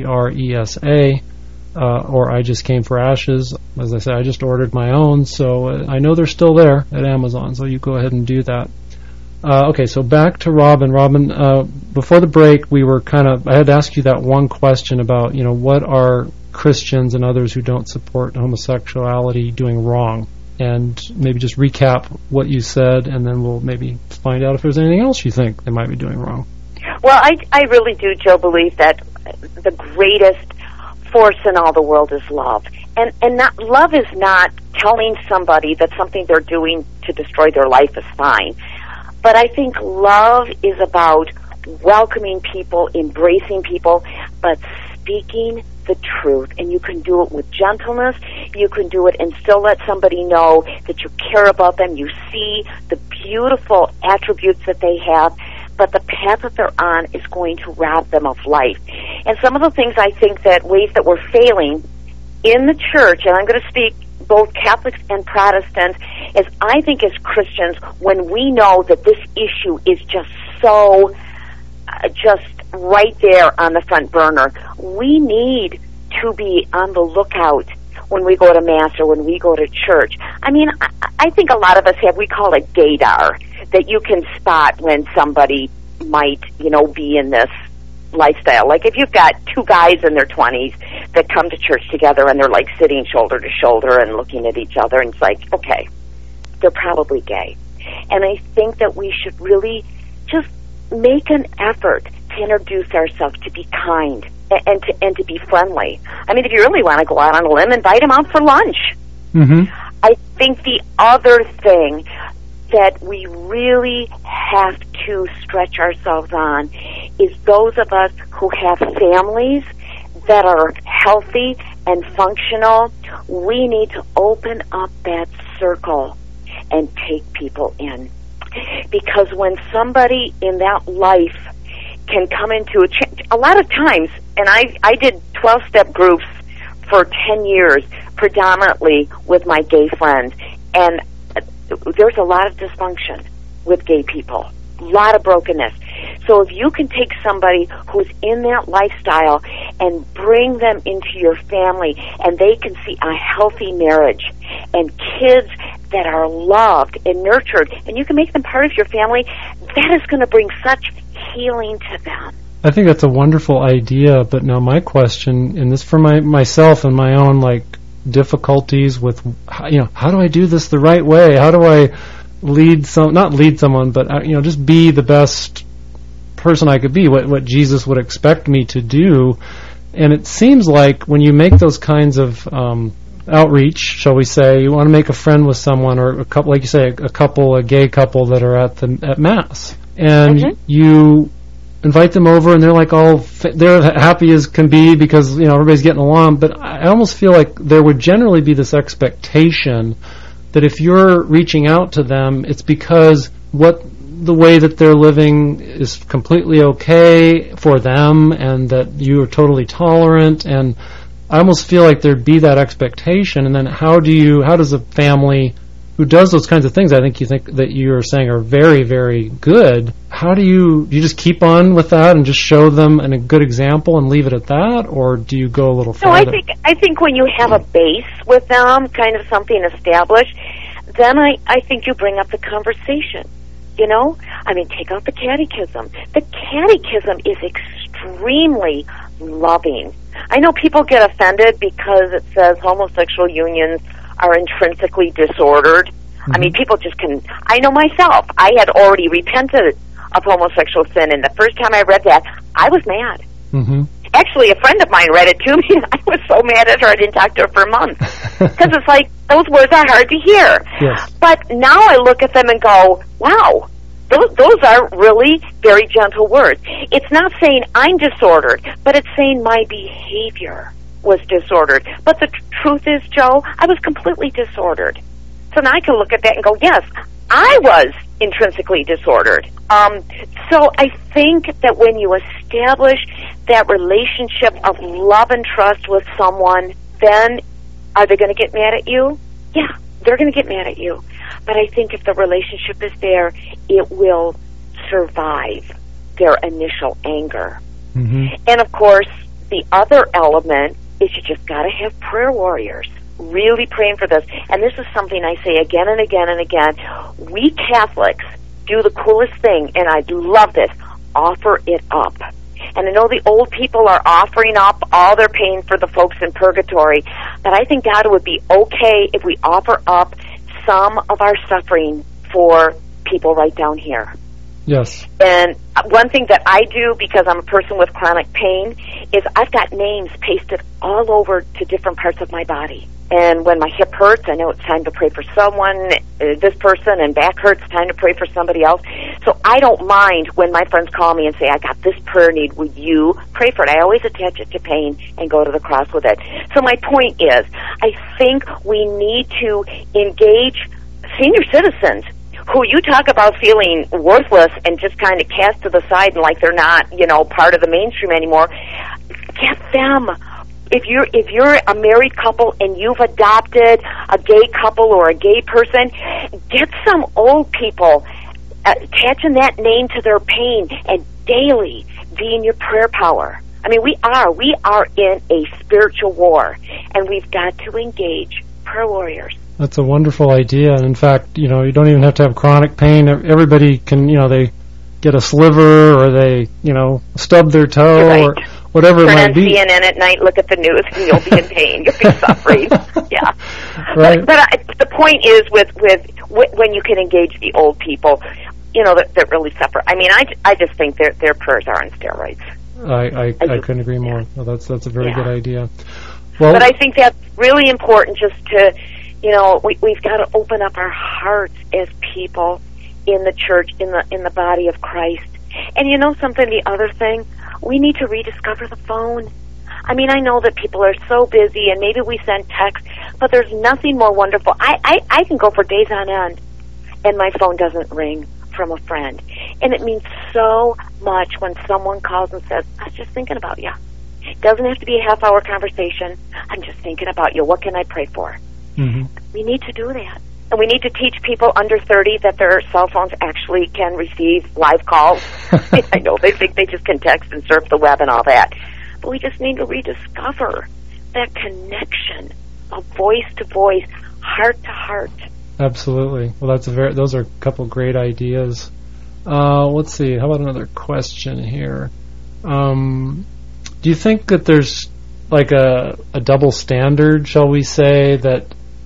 Teresa, or I Just Came for Ashes. As I said, I just ordered my own, so I know they're still there at Amazon, so you go ahead and do that. Okay, so back to Robin. Robin, before the break, I had to ask you that one question about, what are Christians and others who don't support homosexuality doing wrong, and maybe just recap what you said, and then we'll maybe find out if there's anything else you think they might be doing wrong. Well, I really do, Joe, believe that the greatest force in all the world is love, and love is not telling somebody that something they're doing to destroy their life is fine, but I think love is about welcoming people, embracing people, but speaking the truth, and you can do it with gentleness. You can do it and still let somebody know that you care about them. You see the beautiful attributes that they have, but the path that they're on is going to rob them of life. And some of the things I think that ways that we're failing in the church, and I'm going to speak both Catholics and Protestants, is I think as Christians, when we know that this issue is just so just right there on the front burner, we need to be on the lookout when we go to Mass or when we go to church. I mean, I think a lot of us we call it gaydar, that you can spot when somebody might, be in this lifestyle. Like if you've got two guys in their 20s that come to church together and they're like sitting shoulder to shoulder and looking at each other, and it's like, okay, they're probably gay. And I think that we should really just make an effort to introduce ourselves, to be kind, and to be friendly. I mean, if you really want to go out on a limb, invite them out for lunch. Mm-hmm. I think the other thing that we really have to stretch ourselves on is those of us who have families that are healthy and functional. We need to open up that circle and take people in. Because when somebody in that life can come into a lot of times, and I did 12-step groups for 10 years, predominantly with my gay friends, and there's a lot of dysfunction with gay people, a lot of brokenness. So if you can take somebody who's in that lifestyle and bring them into your family, and they can see a healthy marriage and kids that are loved and nurtured, and you can make them part of your family, that is going to bring such healing to them. I think that's a wonderful idea, but now my question, and this for myself and my own difficulties with, how do I do this the right way? How do I not lead someone, but just be the best person I could be, what Jesus would expect me to do. And it seems like when you make those kinds of outreach, shall we say, you want to make a friend with someone, or a couple, like you say, a gay couple that are at Mass, and you invite them over, and they're they're happy as can be because everybody's getting along. But I almost feel like there would generally be this expectation that if you're reaching out to them, it's because the way that they're living is completely okay for them, and that you are totally tolerant. And I almost feel like there'd be that expectation. And then how does a family who does those kinds of things, I think that you're saying are very, very good, how do you just keep on with that and just show them a good example and leave it at that, or do you go a little further? No, I think when you have a base with them, kind of something established, then I think you bring up the conversation. Take out the catechism. The catechism is extremely loving. I know people get offended because it says homosexual unions are intrinsically disordered. Mm-hmm. People just can... I know myself. I had already repented of homosexual sin, and the first time I read that, I was mad. Mm-hmm. Actually, a friend of mine read it to me, and I was so mad at her I didn't talk to her for a month. Because it's like, those words are hard to hear. Yes. But now I look at them and go, wow, those are really very gentle words. It's not saying I'm disordered, but it's saying my behavior was disordered. But the truth is, Joe, I was completely disordered. So now I can look at that and go, yes, I was intrinsically disordered. So I think that when you establish that relationship of love and trust with someone, then are they going to get mad at you? Yeah, they're going to get mad at you. But I think if the relationship is there, it will survive their initial anger. Mm-hmm. And of course, the other element is you just got to have prayer warriors really praying for this. And this is something I say again and again and again. We Catholics do the coolest thing, and I do love this, offer it up. And I know the old people are offering up all their pain for the folks in purgatory, but I think God would be okay if we offer up some of our suffering for people right down here. Yes. And one thing that I do, because I'm a person with chronic pain, is I've got names pasted all over to different parts of my body. And when my hip hurts, I know it's time to pray for someone, this person, and back hurts, time to pray for somebody else. So I don't mind when my friends call me and say, I got this prayer need, would you pray for it? I always attach it to pain and go to the cross with it. So my point is, I think we need to engage senior citizens who you talk about feeling worthless and just kind of cast to the side and like they're not, part of the mainstream anymore. Get them. If you're a married couple and you've adopted a gay couple or a gay person, get some old people attaching that name to their pain and daily be in your prayer power. We are in a spiritual war, and we've got to engage prayer warriors. That's a wonderful idea. And in fact, you don't even have to have chronic pain. Everybody can, they get a sliver or they, stub their toe right. or whatever Turn it might on be. CNN at night, look at the news, and you'll be in pain. You'll be suffering. Yeah. Right. But the point is with when you can engage the old people, that really suffer. I just think their prayers are on steroids. I couldn't agree more. Well, that's a very good idea. Well, but I think that's really important just to, we've got to open up our hearts as people in the church, in the body of Christ. And something, the other thing, we need to rediscover the phone. I know that people are so busy and maybe we send texts, but there's nothing more wonderful. I can go for days on end and my phone doesn't ring from a friend. And it means so much when someone calls and says, I was just thinking about you. It doesn't have to be a half-hour conversation. I'm just thinking about you. What can I pray for? Mm-hmm. We need to do that. And we need to teach people under 30 that their cell phones actually can receive live calls. I know they think they just can text and surf the web and all that. But we just need to rediscover that connection of voice to voice, heart to heart. Absolutely. Well, those are a couple great ideas. Let's see. How about another question here? Do you think that there's like a double standard, shall we say, that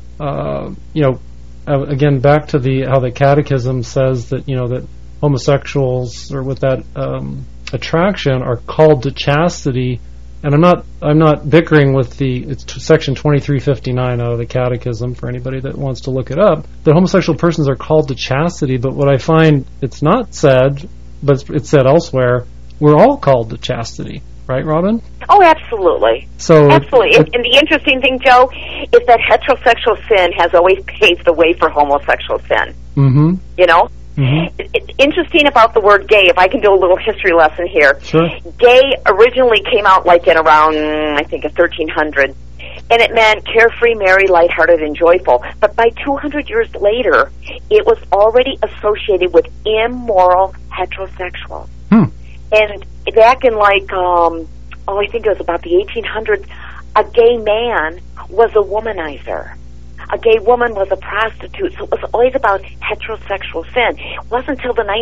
again, back to how the Catechism says that that homosexuals or with that attraction are called to chastity, and I'm not bickering with it's section 2359 out of the Catechism for anybody that wants to look it up. That homosexual persons are called to chastity, but what I find it's not said, but it's said elsewhere, we're all called to chastity. Right, Robin? Oh, absolutely. Absolutely. And the interesting thing, Joe, is that heterosexual sin has always paved the way for homosexual sin. Mm-hmm. It's interesting about the word gay, if I can do a little history lesson here. Sure. Gay originally came out like in around, I think, 1300, and it meant carefree, merry, lighthearted, and joyful. But by 200 years later, it was already associated with immoral heterosexual. And back in I think it was about the 1800s, a gay man was a womanizer. A gay woman was a prostitute. So it was always about heterosexual sin. It wasn't until the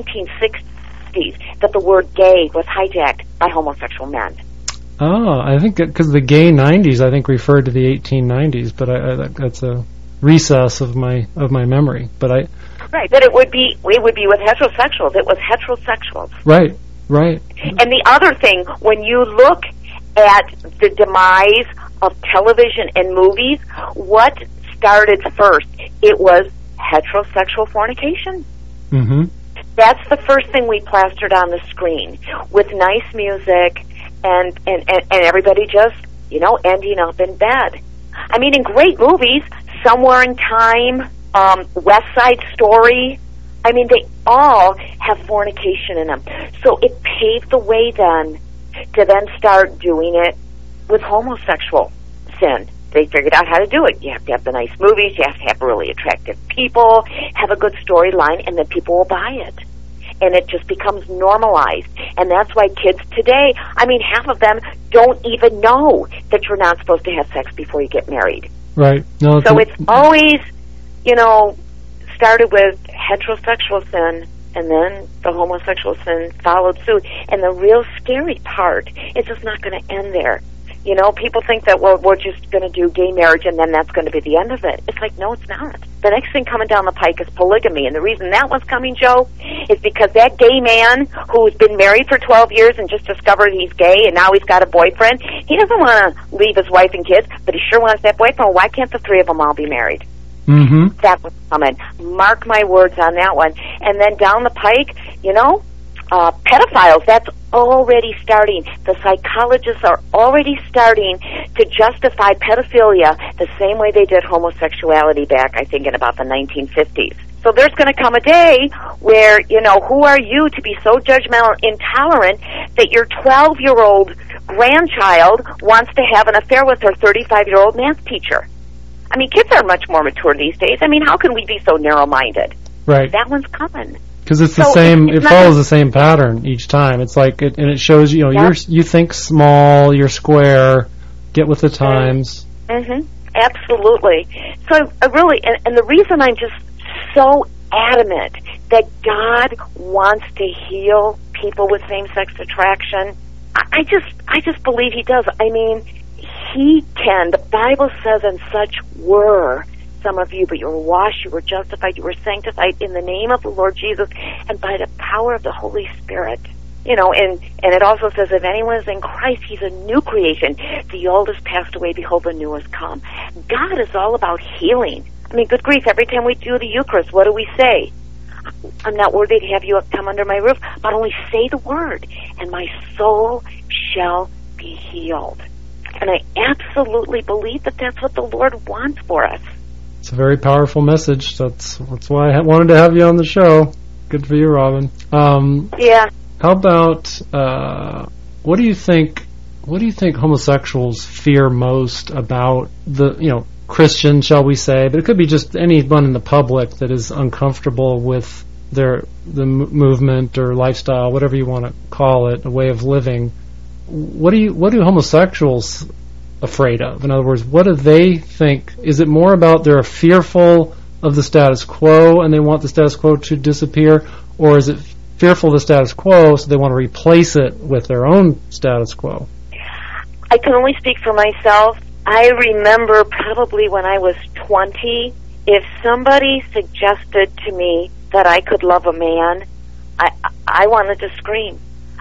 1960s that the word gay was hijacked by homosexual men. Oh, I think because the gay 90s, I think, referred to the 1890s, but that's a recess of my memory. But right, but it would be with heterosexuals. It was heterosexuals. Right. Right. And the other thing, when you look at the demise of television and movies, what started first? It was heterosexual fornication. Mm-hmm. That's the first thing we plastered on the screen with nice music and everybody just, ending up in bed. I mean, in great movies, Somewhere in Time, West Side Story, I mean, they all have fornication in them. So it paved the way then to then start doing it with homosexual sin. They figured out how to do it. You have to have the nice movies, you have to have really attractive people, have a good storyline, and then people will buy it. And it just becomes normalized. And that's why kids today, I mean, half of them don't even know that you're not supposed to have sex before you get married. Right. No, so it's always, started with heterosexual sin, and then the homosexual sin followed suit. And the real scary part is it's not going to end there. People think that, well, we're just going to do gay marriage and then that's going to be the end of it. It's like, no, it's not. The next thing coming down the pike is polygamy. And the reason that one's coming, Joe, is because that gay man who's been married for 12 years and just discovered he's gay and now he's got a boyfriend, he doesn't want to leave his wife and kids, but he sure wants that boyfriend. Why can't the three of them all be married? Mm-hmm. That was coming. Mark my words on that one. And then down the pike, pedophiles, that's already starting. The psychologists are already starting to justify pedophilia the same way they did homosexuality back, I think, in about the 1950s. So there's going to come a day where, who are you to be so judgmental and intolerant that your 12-year-old grandchild wants to have an affair with her 35-year-old math teacher? I mean, kids are much more mature these days. I mean, how can we be so narrow-minded? Right. That one's coming. Because it's the same. It follows the same pattern each time. It's like, and it shows you think small, you're square, get with the times. Mm-hmm. Absolutely. So I really, and the reason I'm just so adamant that God wants to heal people with same-sex attraction, I just believe He does. I mean, He can. The Bible says, "And such were some of you, but you were washed, you were justified, you were sanctified in the name of the Lord Jesus and by the power of the Holy Spirit." And it also says, if anyone is in Christ, he's a new creation. The old has passed away, behold, the new has come. God is all about healing. I mean, good grief, every time we do the Eucharist, what do we say? I'm not worthy to have you come under my roof, but only say the word, and my soul shall be healed. And I absolutely believe that that's what the Lord wants for us. It's a very powerful message. That's why I wanted to have you on the show. Good for you, Robin. Yeah. How about what do you think homosexuals fear most about the Christian, shall we say, but it could be just anyone in the public that is uncomfortable with the movement or lifestyle, whatever you want to call it, a way of living. What do homosexuals afraid of? In other words, what do they think? Is it more about they're fearful of the status quo and they want the status quo to disappear, or is it fearful of the status quo, so they want to replace it with their own status quo. I can only speak for myself. I remember probably when I was 20, if somebody suggested to me that I could love a man, I wanted to scream.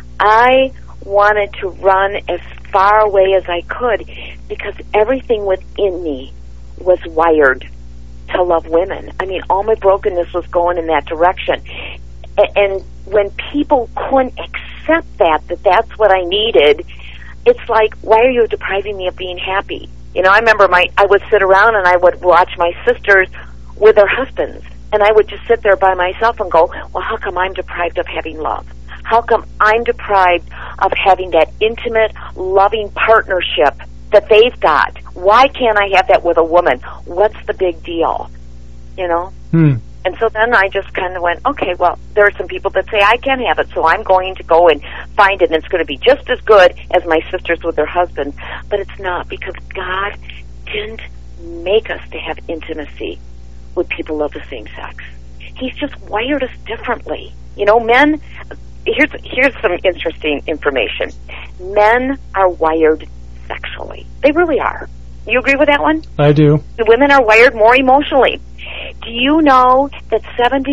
I wanted to run as far away as I could because everything within me was wired to love women. I mean, all my brokenness was going in that direction. And when people couldn't accept that that's what I needed, it's like, why are you depriving me of being happy? You know, I remember I would sit around and I would watch my sisters with their husbands, and I would just sit there by myself and go, well, how come I'm deprived of having love? How come I'm deprived of having that intimate, loving partnership that they've got? Why can't I have that with a woman? What's the big deal? You know? And so then I just kind of went, okay, well, there are some people that say I can have it, so I'm going to go and find it, and it's going to be just as good as my sisters with their husbands. But it's not, because God didn't make us to have intimacy with people of the same sex. He's just wired us differently. You know, men, here's some interesting information. Men are wired sexually. They really are. You agree with that one? I do. The women are wired more emotionally. Do you know that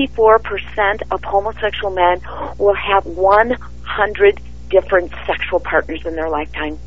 74% of homosexual men will have 100 different sexual partners in their lifetime?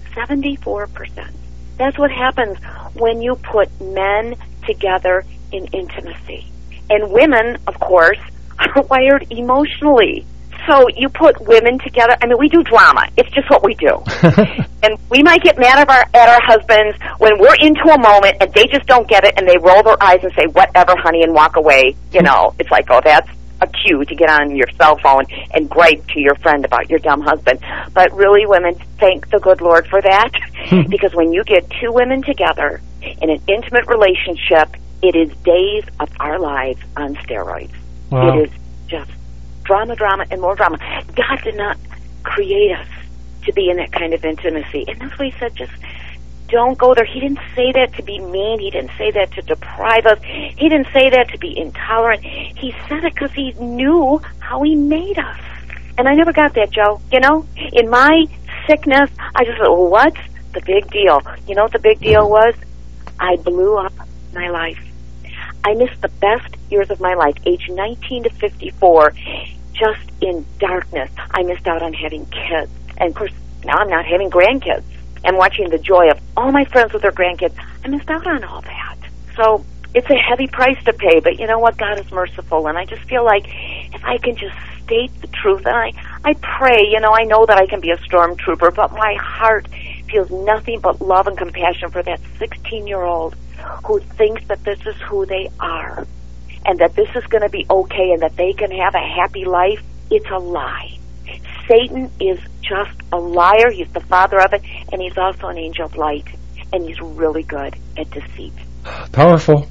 74%. That's what happens when you put men together in intimacy. And women, of course, are wired emotionally. So you put women together. I mean, we do drama. It's just what we do. And we might get mad at our husbands when we're into a moment and they just don't get it and they roll their eyes and say, whatever, honey, and walk away. You know, it's like, oh, that's a cue to get on your cell phone and gripe to your friend about your dumb husband. But really, women, thank the good Lord for that. Because when you get two women together in an intimate relationship, it is days of our lives on steroids. Wow. It is just drama, and more drama. God did not create us to be in that kind of intimacy. And that's why he said, just don't go there. He didn't say that to be mean. He didn't say that to deprive us. He didn't say that to be intolerant. He said it because he knew how he made us. And I never got that, Joe. You know, in my sickness, I just thought, well, what's the big deal? You know what the big deal was? I blew up my life. I missed the best years of my life, age 19 to 54, just in darkness. I missed out on having kids. And, of course, now I'm not having grandkids. And watching the joy of all my friends with their grandkids, I missed out on all that. So it's a heavy price to pay, but you know what? God is merciful. And I just feel like if I can just state the truth, and I pray, you know, I know that I can be a stormtrooper, but my heart feels nothing but love and compassion for that 16-year-old who thinks that this is who they are and that this is going to be okay and that they can have a happy life. It's a lie. Satan is just a liar. He's the father of it, and he's also an angel of light, and he's really good at deceit. Powerful.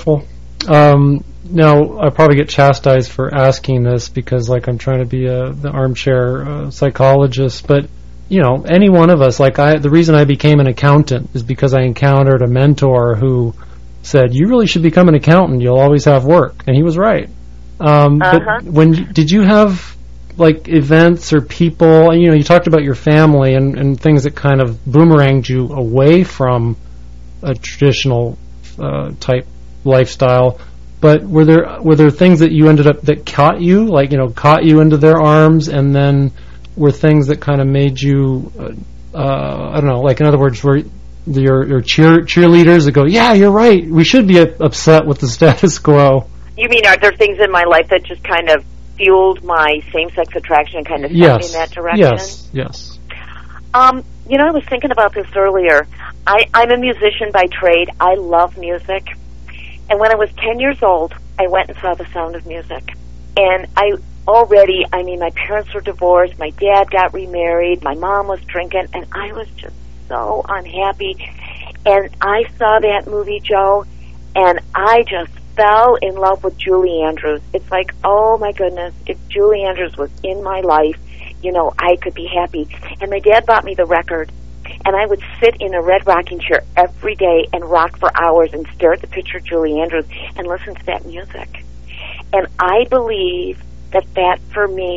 Now, I probably get chastised for asking this because, like, I'm trying to be the armchair psychologist, but you know, any one of us, the reason I became an accountant is because I encountered a mentor who said, you really should become an accountant, you'll always have work. And he was right. But did you have, like, events or people, you know, you talked about your family and things that kind of boomeranged you away from a traditional type lifestyle, but were there things that you ended up, that caught you into their arms, and then were things that kind of made you, I don't know, like, in other words, were your cheerleaders that go, yeah, you're right, we should be upset with the status quo? You mean, are there things in my life that just kind of fueled my same-sex attraction and kind of sent me in that direction? Yes. You know, I was thinking about this earlier. I'm a musician by trade. I love music. And when I was 10 years old, I went and saw The Sound of Music. And my parents were divorced, my dad got remarried, my mom was drinking, and I was just so unhappy. And I saw that movie, Joe, and I just fell in love with Julie Andrews. It's like, oh my goodness, if Julie Andrews was in my life, you know, I could be happy. And my dad bought me the record, and I would sit in a red rocking chair every day and rock for hours and stare at the picture of Julie Andrews and listen to that music. And I believe that for me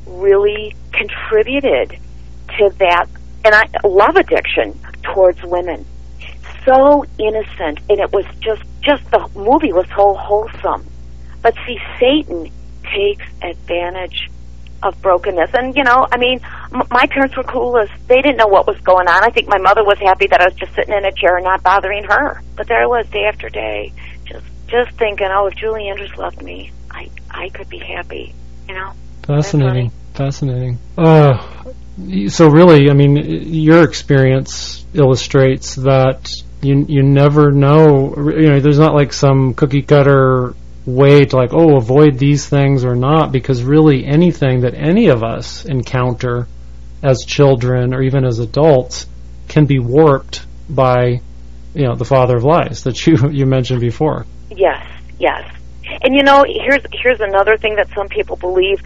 really contributed to that, and love addiction towards women. So innocent, and it was just the movie was so wholesome. But see, Satan takes advantage of brokenness. And, my parents were clueless. They didn't know what was going on. I think my mother was happy that I was just sitting in a chair and not bothering her. But there I was, day after day, just thinking, oh, if Julie Andrews loved me, I could be happy, Fascinating. So really, your experience illustrates that you never know. There's not like some cookie cutter way to avoid these things or not, because really anything that any of us encounter as children or even as adults can be warped by the father of lies that you mentioned before. Yes. And here's another thing that some people believe.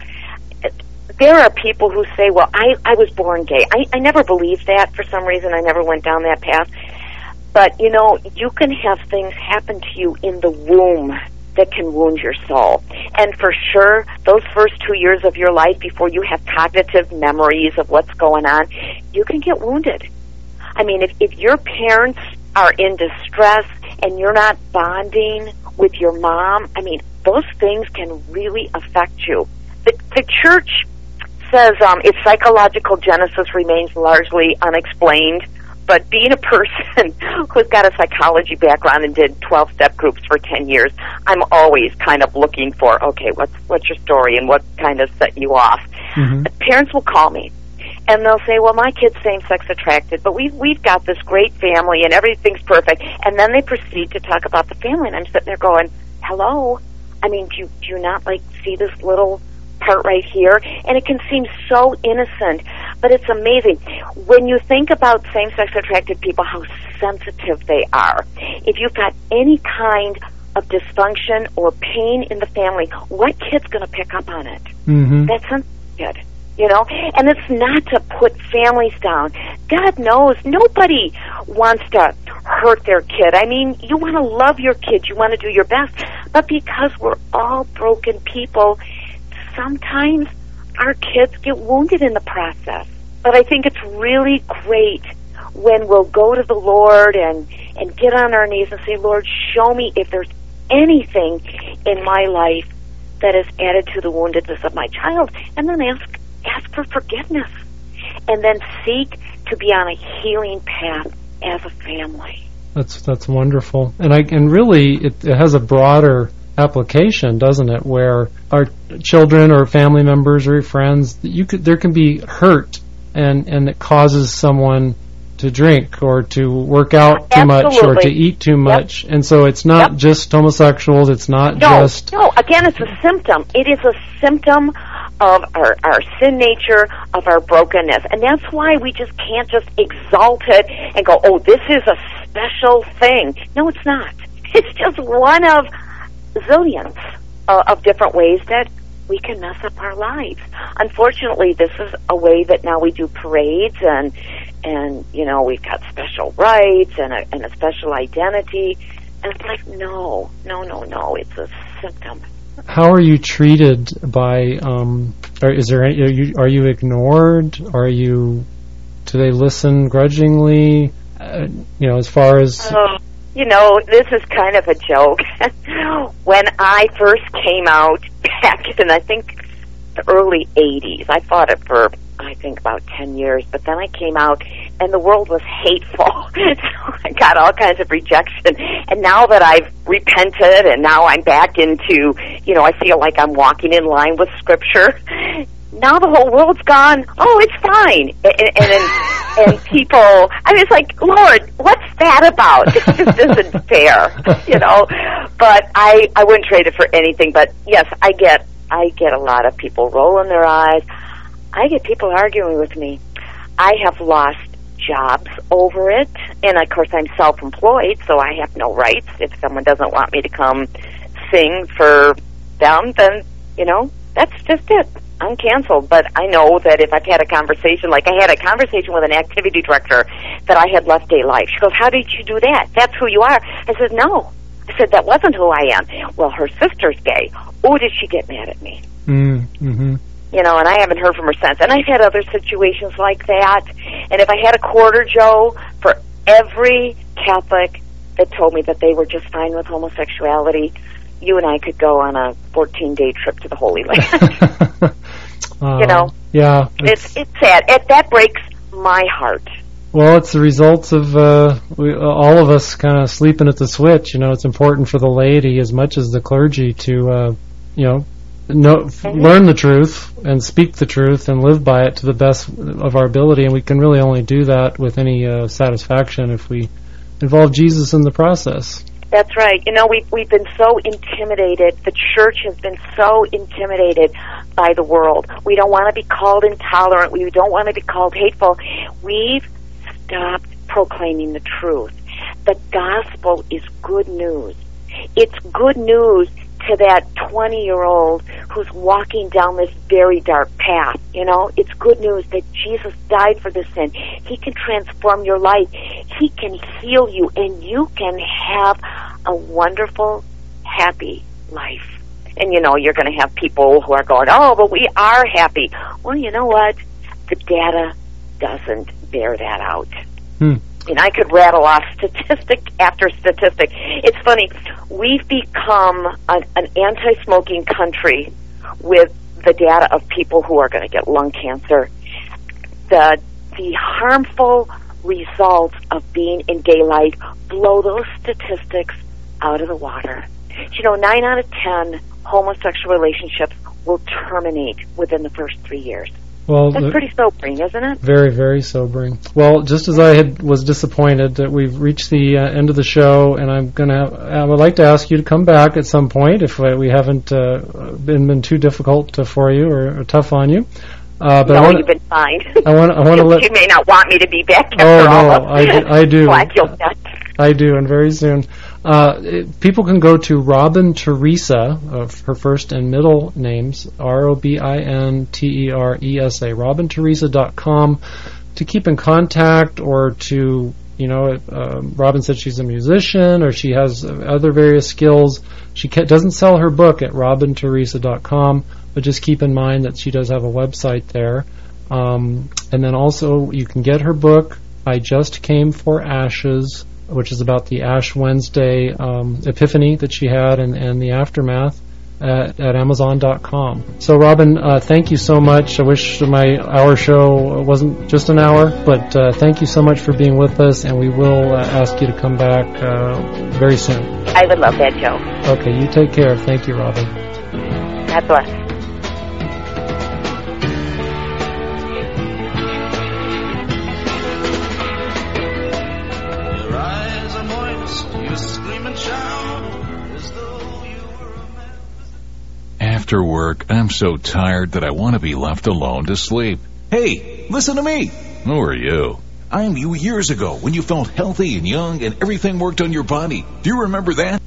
There are people who say, well, I was born gay. I never believed that. For some reason, I never went down that path. But, you can have things happen to you in the womb that can wound your soul. And for sure, those first 2 years of your life before you have cognitive memories of what's going on, you can get wounded. If your parents are in distress and you're not bonding with your mom, those things can really affect you. The church says its psychological genesis remains largely unexplained, but being a person who's got a psychology background and did 12-step groups for 10 years, I'm always kind of looking for, okay, what's your story and what kind of set you off? Mm-hmm. Parents will call me, and they'll say, well, my kid's same-sex attracted, but we've got this great family and everything's perfect. And then they proceed to talk about the family, and I'm sitting there going, hello? Do you not, see this little part right here? And it can seem so innocent, but it's amazing. When you think about same-sex attracted people, how sensitive they are. If you've got any kind of dysfunction or pain in the family, what kid's going to pick up on it? Mm-hmm. That's sensitive, And it's not to put families down. God knows nobody wants to hurt their kid. You want to love your kid. You want to do your best. But because we're all broken people, sometimes our kids get wounded in the process. But I think it's really great when we'll go to the Lord and get on our knees and say, Lord, show me if there's anything in my life that has added to the woundedness of my child, and then ask for forgiveness, and then seek to be on a healing path as a family. That's wonderful. And really it has a broader application, doesn't it, where our children or family members or friends, there can be hurt and it causes someone to drink or to work out too much or to eat too much. Yep. And so it's not just homosexuals, it's not just... No, again, it's a symptom. It is a symptom of our sin nature, of our brokenness. And that's why we just can't just exalt it and go, oh, this is a special thing. No, it's not. It's just one of zillions of different ways that we can mess up our lives. Unfortunately, this is a way that now we do parades and we've got special rights and a special identity. And it's like, no, it's a symptom. How are you treated by, are you ignored? Do they listen grudgingly? As far as... this is kind of a joke. When I first came out back in, I think, the early 80s, I fought it for, I think, about 10 years, but then I came out and the world was hateful. So I got all kinds of rejection. And now that I've repented and now I'm back into, I feel like I'm walking in line with Scripture, now the whole world's gone, oh, it's fine. And people, it's like, Lord, what's that about? This just isn't fair, But I wouldn't trade it for anything. But yes, I get a lot of people rolling their eyes. I get people arguing with me. I have lost jobs over it, and of course I'm self-employed, so I have no rights. If someone doesn't want me to come sing for them, then that's just it. I'm canceled. But I know that if I've had a conversation, like I had a conversation with an activity director that I had left Gay Life. She goes, how did you do that? That's who you are. I said, no. I said, that wasn't who I am. Well, her sister's gay. Oh, did she get mad at me? Mm-hmm. You know, and I haven't heard from her since. And I've had other situations like that. And if I had a quarter, Joe, for every Catholic that told me that they were just fine with homosexuality, you and I could go on a 14-day trip to the Holy Land. You know? Yeah. It's sad. That breaks my heart. Well, it's the results of all of us kind of sleeping at the switch. You know, it's important for the laity as much as the clergy to, learn the truth and speak the truth and live by it to the best of our ability. And we can really only do that with any satisfaction if we involve Jesus in the process. That's right. You know, we've been so intimidated. The church has been so intimidated by the world. We don't want to be called intolerant. We don't want to be called hateful. We've stopped proclaiming the truth. The gospel is good news. It's good news to that 20-year-old who's walking down this very dark path. You know, it's good news that Jesus died for this sin. He can transform your life. He can heal you, and you can have a wonderful, happy life. And, you know, you're going to have people who are going, oh, but we are happy. Well, you know what? The data doesn't bear that out. And I could rattle off statistic after statistic. It's funny. We've become an anti-smoking country with the data of people who are going to get lung cancer. The harmful results of being in gay life blow those statistics out of the water. You know, 9 out of 10 homosexual relationships will terminate within the first 3 years. Well, that's pretty sobering, isn't it? Very, very sobering. Well, just as I was disappointed that we've reached the end of the show, and I would like to ask you to come back at some point if we haven't been too difficult for you or tough on you. But no, you've been fine. I want to let you may not want me to be back after all. I do. Black guilt. I do, and very soon. People can go to Robin Teresa, her first and middle names, ROBINTERESA, RobinTeresa.com, to keep in contact or to, Robin said she's a musician or she has other various skills. She doesn't sell her book at RobinTeresa.com, but just keep in mind that she does have a website there. And then also you can get her book, I Just Came for Ashes, which is about the Ash Wednesday epiphany that she had and the aftermath at Amazon.com. So, Robin, thank you so much. I wish our show wasn't just an hour, but thank you so much for being with us, and we will ask you to come back very soon. I would love that, Joe. Okay, you take care. Thank you, Robin. God bless. After work, I'm so tired that I want to be left alone to sleep. Hey, listen to me. Who are you? I'm you years ago when you felt healthy and young and everything worked on your body. Do you remember that?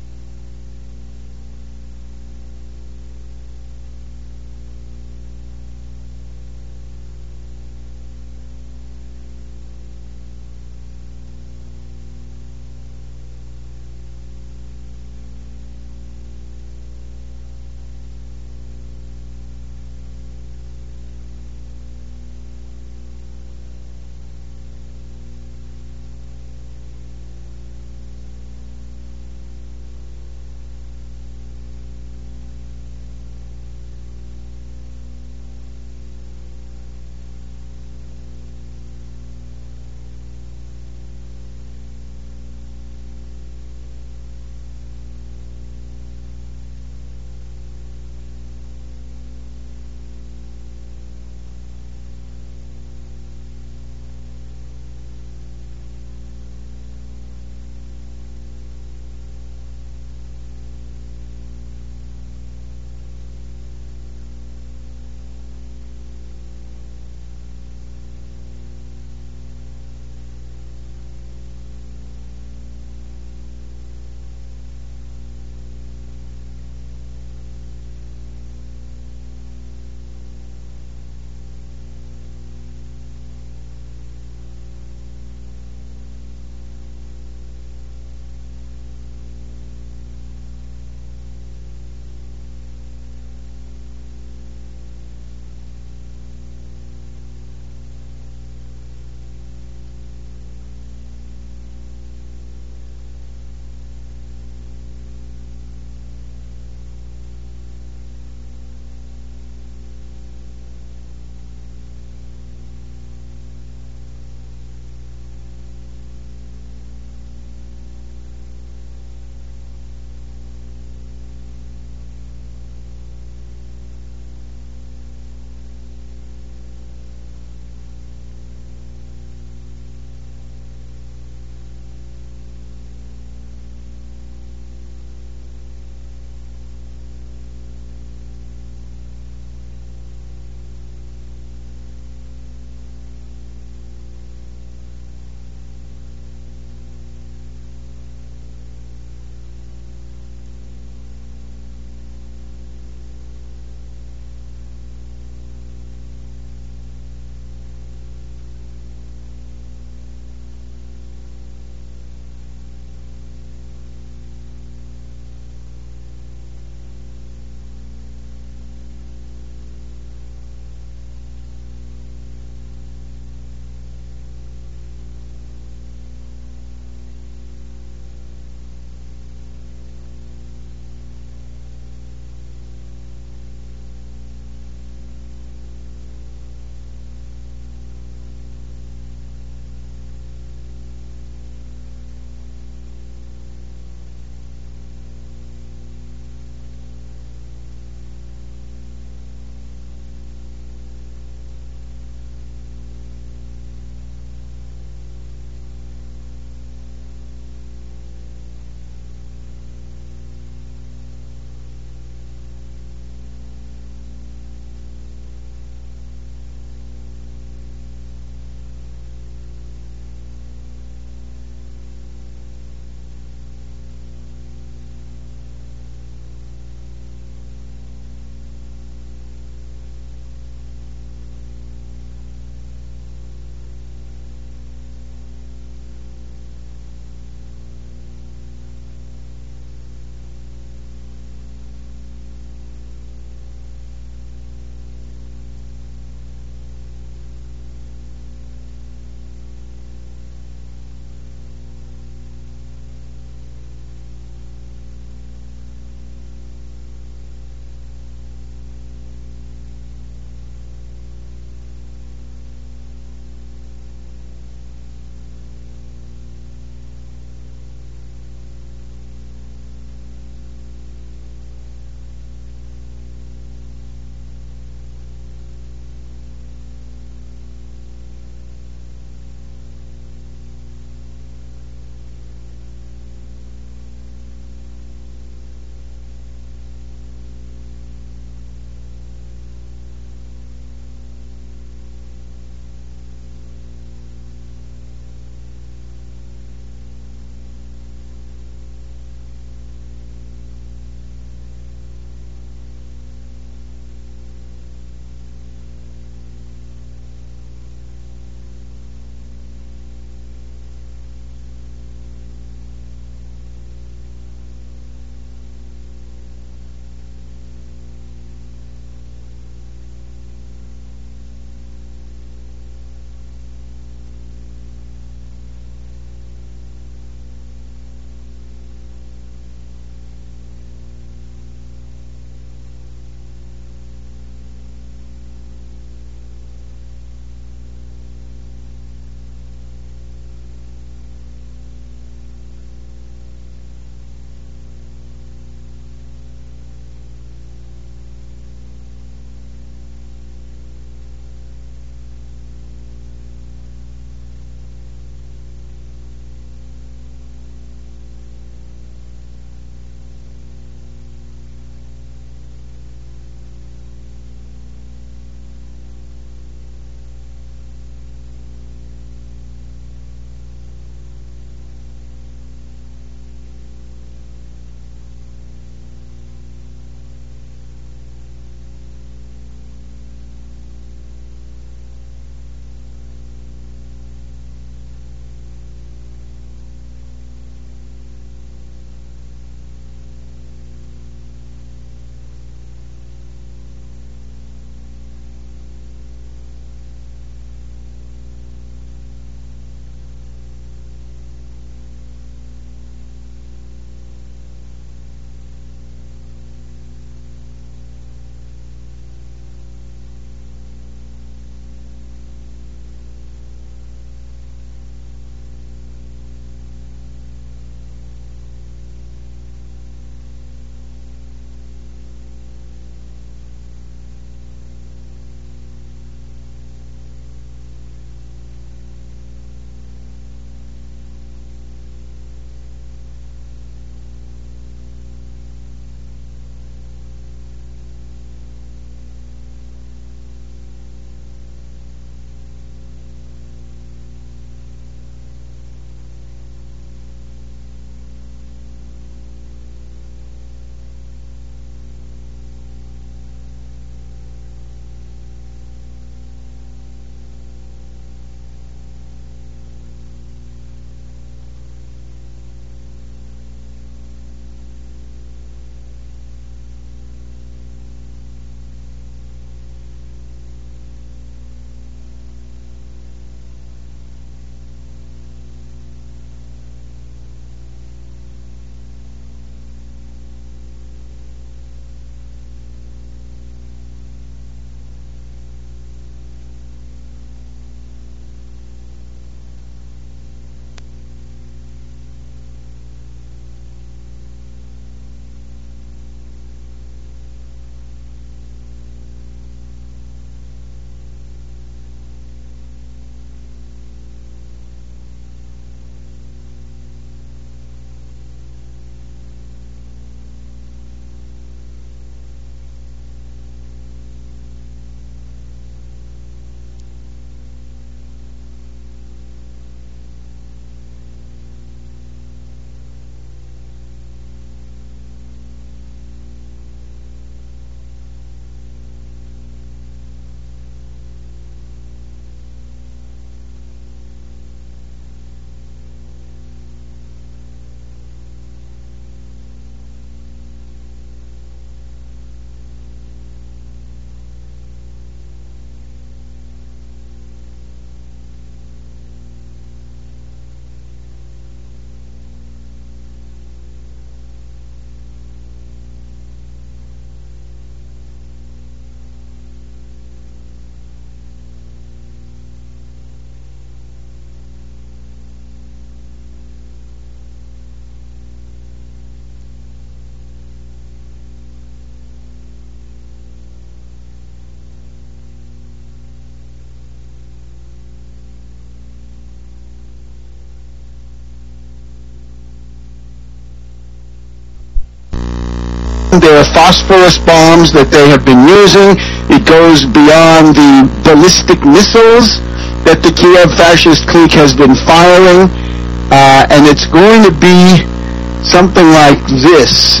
There are phosphorus bombs that they have been using. It goes beyond the ballistic missiles that the Kiev fascist clique has been firing. And it's going to be something like this.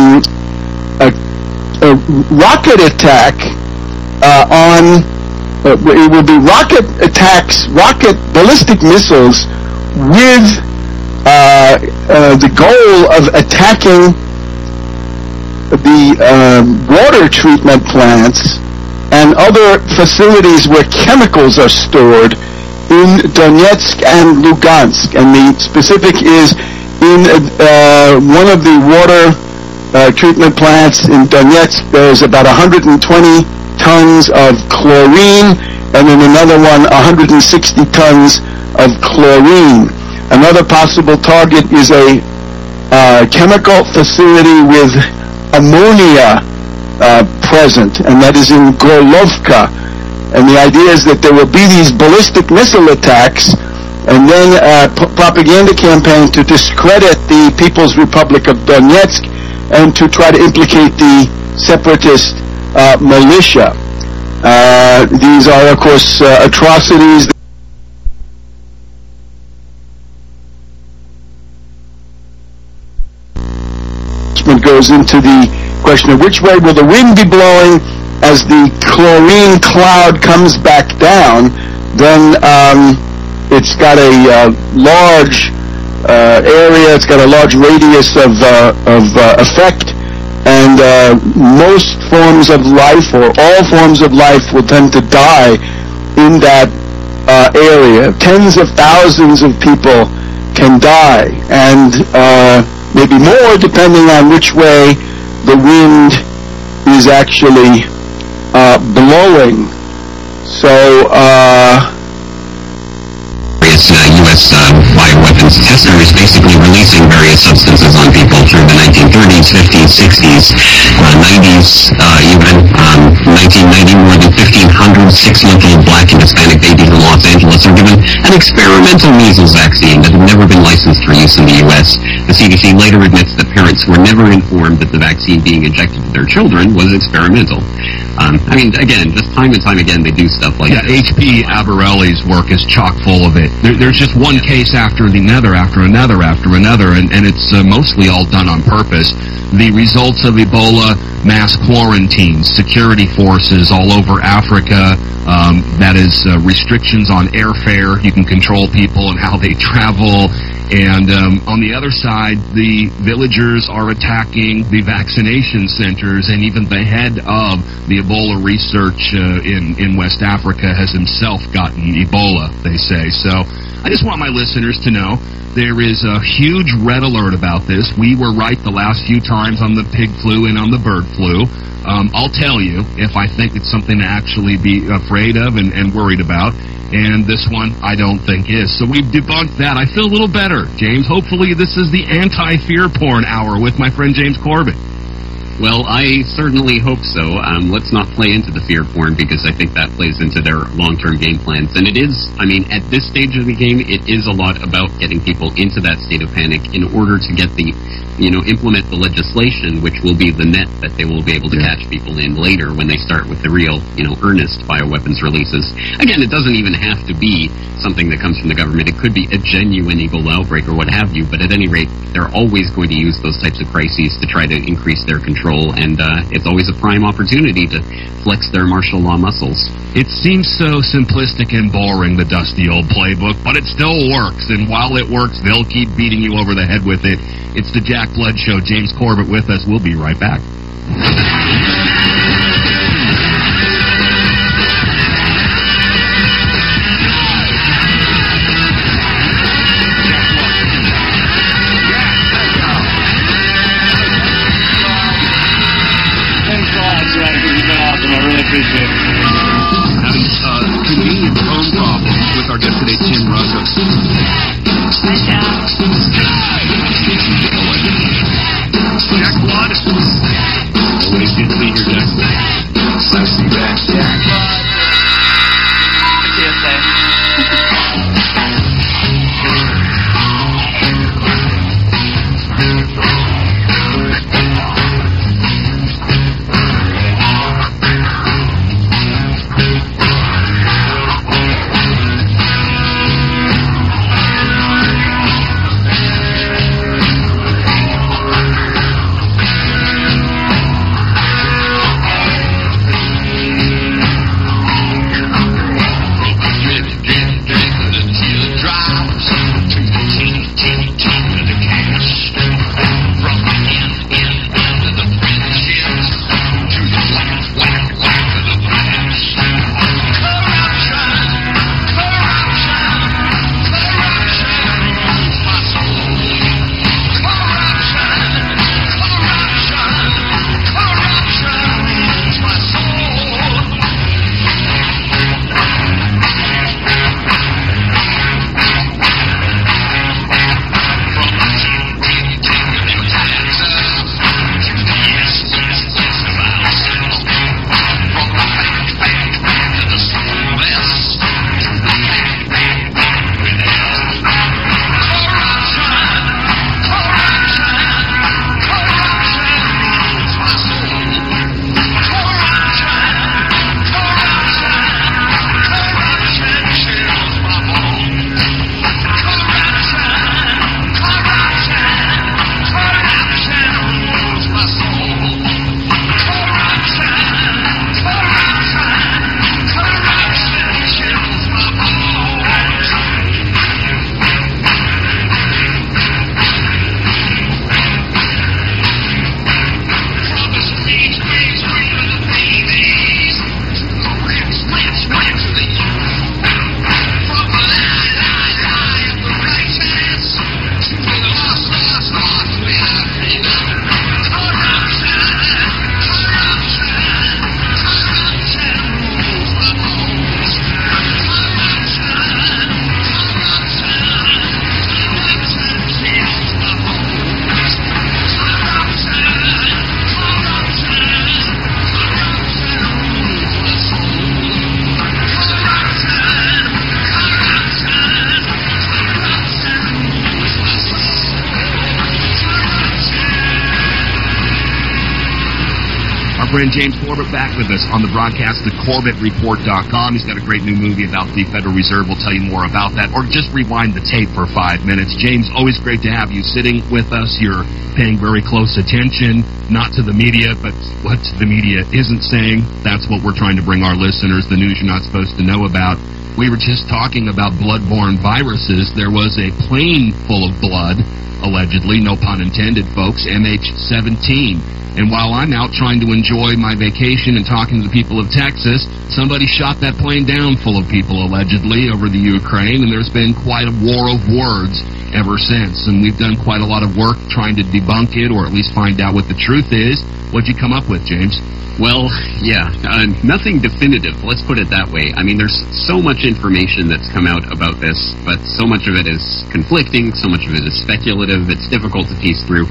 A rocket attack it will be rocket attacks, rocket ballistic missiles with the goal of attacking the water treatment plants and other facilities where chemicals are stored in Donetsk and Lugansk. And the specific is in one of the water treatment plants in Donetsk, there's about 120 tons of chlorine, and in another one, 160 tons of chlorine. Another possible target is a chemical facility with ammonia present, and that is in Gorlovka. And the idea is that there will be these ballistic missile attacks, and then a propaganda campaign to discredit the People's Republic of Donetsk and to try to implicate the separatist militia. These are, of course, atrocities. Goes into the question of which way will the wind be blowing as the chlorine cloud comes back down. Then it's got a large area, it's got a large radius of effect, and most forms of life, or all forms of life, will tend to die in that area. Tens of thousands of people can die, and maybe more depending on which way the wind is actually blowing. So U.S. bioweapons testers basically releasing various substances on people through the 1930s, 50s, 60s, 90s, even 1990, more than 1,500 6-month-old black and Hispanic babies in Los Angeles are given an experimental measles vaccine that had never been licensed for use in the U.S. The CDC later admits that parents were never informed that the vaccine being injected to their children was experimental. I mean, again, just time and time again, they do stuff like that. H.P. Aberelli's work is chock full of it. There's just one case after another, and it's mostly all done on purpose. The results of Ebola mass quarantines, security forces all over Africa, that is restrictions on airfare. You can control people and how they travel. And on the other side, the villagers are attacking the vaccination centers, and even the head of the Ebola research in West Africa has himself gotten Ebola, they say. So I just want my listeners to know there is a huge red alert about this. We were right the last few times on the pig flu and on the bird flu. I'll tell you if I think it's something to actually be afraid of and worried about. And this one, I don't think is. So we've debunked that. I feel a little better, James. Hopefully this is the anti-fear porn hour with my friend James Corbett. Well, I certainly hope so. Let's not play into the fear porn, because I think that plays into their long-term game plans. And it is, I mean, at this stage of the game, it is a lot about getting people into that state of panic in order to get the, implement the legislation, which will be the net that they will be able to catch people in later when they start with the real, earnest bioweapons releases. Again, it doesn't even have to be something that comes from the government. It could be a genuine Ebola outbreak or what have you, but at any rate, they're always going to use those types of crises to try to increase their control. And it's always a prime opportunity to flex their martial law muscles. It seems so simplistic and boring, the dusty old playbook, but it still works. And while it works, they'll keep beating you over the head with it. It's the Jack Blood Show. James Corbett with us. We'll be right back. Appreciate it. Having convenient phone problems with our guest today, Tim Ruggo. Jack Blood. Nobody did see here friend James Corbett back with us on the broadcast at CorbettReport.com. He's got a great new movie about the Federal Reserve. We'll tell you more about that, or just rewind the tape for 5 minutes. James, always great to have you sitting with us. You're paying very close attention, not to the media, but what the media isn't saying. That's what we're trying to bring our listeners, the news you're not supposed to know about. We were just talking about blood-borne viruses. There was a plane full of blood, allegedly, no pun intended, folks, MH17. And while I'm out trying to enjoy my vacation and talking to the people of Texas, somebody shot that plane down full of people, allegedly, over the Ukraine, and there's been quite a war of words ever since. And we've done quite a lot of work trying to debunk it, or at least find out what the truth is. What'd you come up with, James? Well, yeah, nothing definitive, let's put it that way. I mean, there's so much information that's come out about this, but so much of it is conflicting, so much of it is speculative, it's difficult to piece through.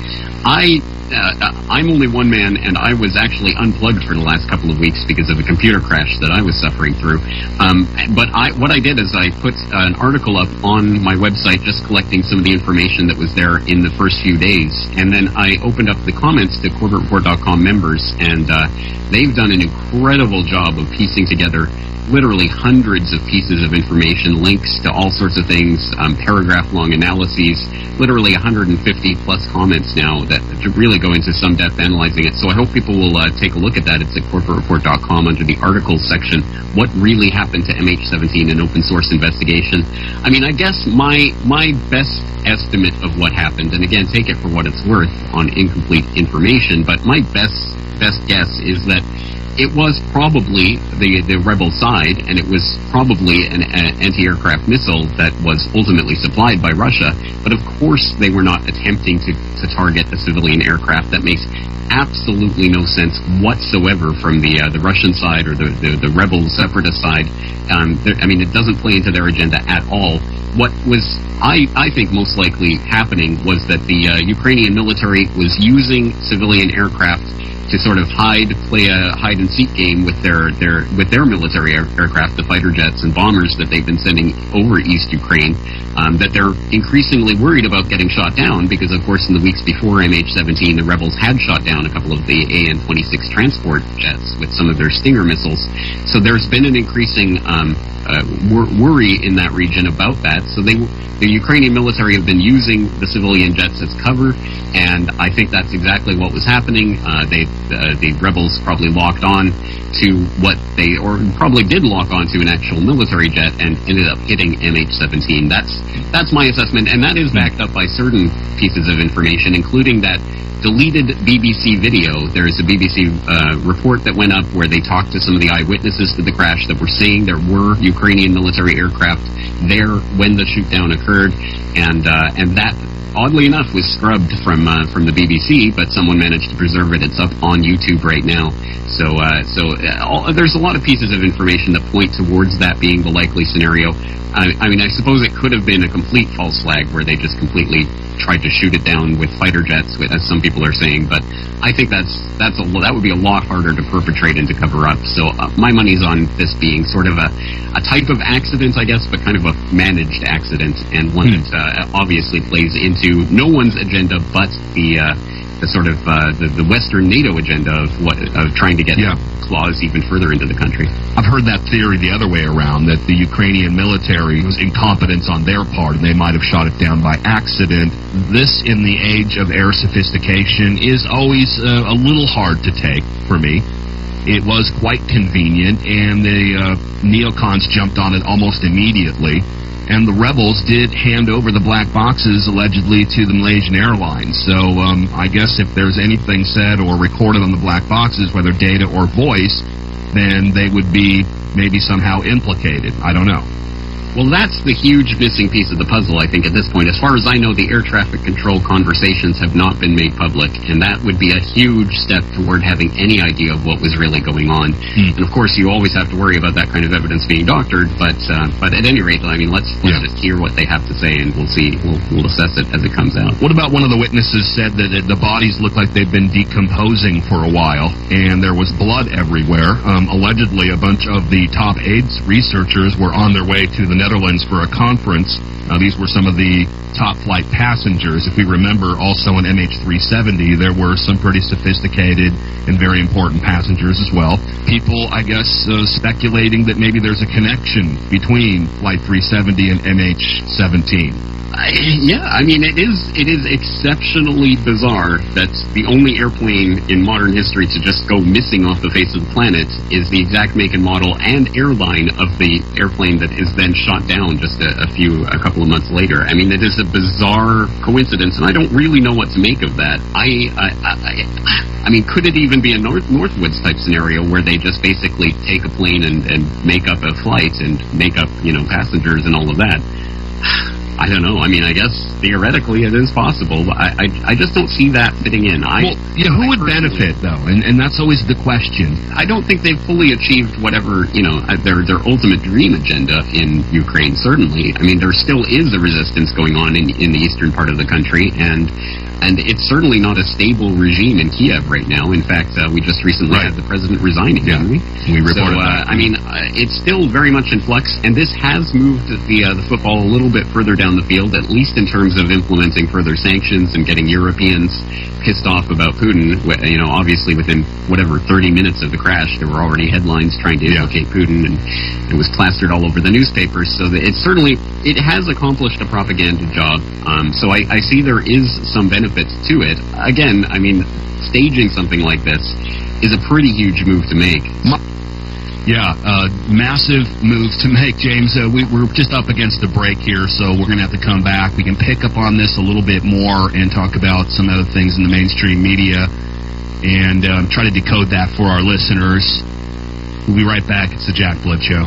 I'm only one man, and I was actually unplugged for the last couple of weeks because of a computer crash that I was suffering through. But what I did is I put an article up on my website just collecting some of the information that was there in the first few days, and then I opened up the comments to CorbettReport.com members, and they've done an incredible job of piecing together literally hundreds of pieces of information, links to all sorts of things, paragraph-long analyses, literally 150-plus comments now that really go into some depth analyzing it. So I hope people will take a look at that. It's at CorbettReport.com under the articles section. What really happened to MH17 in open source investigation? I mean, I guess my best estimate of what happened, and again, take it for what it's worth on incomplete information, but my best guess is that it was probably the rebel side, and it was probably an anti-aircraft missile that was ultimately supplied by Russia. But of course they were not attempting to target a civilian aircraft. That makes absolutely no sense whatsoever from the Russian side or the rebel separatist side. I mean, it doesn't play into their agenda at all. What was, I think, most likely happening was that the Ukrainian military was using civilian aircraft to sort of play a hide-and-seek game with their military aircraft, the fighter jets and bombers that they've been sending over East Ukraine, that they're increasingly worried about getting shot down because, of course, in the weeks before MH17, the rebels had shot down a couple of the AN-26 transport jets with some of their Stinger missiles. So there's been an increasing worry in that region about that. So the Ukrainian military have been using the civilian jets as cover, and I think that's exactly what was happening. The rebels probably locked on to probably did lock on to an actual military jet and ended up hitting MH17. That's my assessment, and that is backed up by certain pieces of information, including that deleted BBC video. There's a BBC report that went up where they talked to some of the eyewitnesses to the crash that were saying there were Ukrainian military aircraft there when the shoot-down occurred, and that, oddly enough, was scrubbed from the BBC, but someone managed to preserve it. It's up on YouTube right now. So there's a lot of pieces of information that point towards that being the likely scenario. I mean, I suppose it could have been a complete false flag where they just completely tried to shoot it down with fighter jets, as some people are saying. But I think that would be a lot harder to perpetrate and to cover up. So my money's on this being sort of a type of accident, I guess, but kind of a managed accident, and one that obviously plays into no one's agenda but the sort of the Western NATO agenda of trying to get claws even further into the country. I've heard that theory the other way around, that the Ukrainian military was incompetence on their part and they might have shot it down by accident. This, in the age of air sophistication, is always a little hard to take for me. It was quite convenient, and the neocons jumped on it almost immediately. And the rebels did hand over the black boxes, allegedly, to the Malaysian Airlines. So I guess if there's anything said or recorded on the black boxes, whether data or voice, then they would be maybe somehow implicated. I don't know. Well, that's the huge missing piece of the puzzle, I think, at this point. As far as I know, the air traffic control conversations have not been made public, and that would be a huge step toward having any idea of what was really going on. And, of course, you always have to worry about that kind of evidence being doctored, but at any rate, I mean, let's just hear what they have to say, and we'll see. We'll assess it as it comes out. What about one of the witnesses said that the bodies looked like they'd been decomposing for a while, and there was blood everywhere. Allegedly, a bunch of the top AIDS researchers were on their way to the Netherlands for a conference. These were some of the top flight passengers. If we remember, also on MH370, there were some pretty sophisticated and very important passengers as well. People, I guess, speculating that maybe there's a connection between Flight 370 and MH17. Yeah, I mean, it is exceptionally bizarre that the only airplane in modern history to just go missing off the face of the planet is the exact make and model and airline of the airplane that is then shot down just a couple of months later. I mean, it is a bizarre coincidence, and I don't really know what to make of that. I mean, could it even be a Northwoods type scenario where they just basically take a plane and make up a flight and make up, passengers and all of that? I don't know. I mean, I guess theoretically it is possible, but I just don't see that fitting in. Who would benefit, though? And that's always the question. I don't think they've fully achieved whatever, their ultimate dream agenda in Ukraine, certainly. I mean, there still is a resistance going on in the eastern part of the country, and it's certainly not a stable regime in Kiev right now. In fact, we just recently had the president resigning, didn't we? We reported that. I mean, it's still very much in flux, and this has moved the football a little bit further down the field, at least in terms of implementing further sanctions and getting Europeans pissed off about Putin. Obviously within 30 minutes of the crash, there were already headlines trying to implicate Putin, and it was plastered all over the newspapers. So that it has accomplished a propaganda job. So I see there is some benefits to it. Again, I mean, staging something like this is a pretty huge move to make. Massive move to make, James. We're just up against the break here, so we're going to have to come back. We can pick up on this a little bit more and talk about some other things in the mainstream media and try to decode that for our listeners. We'll be right back. It's the Jack Blood Show.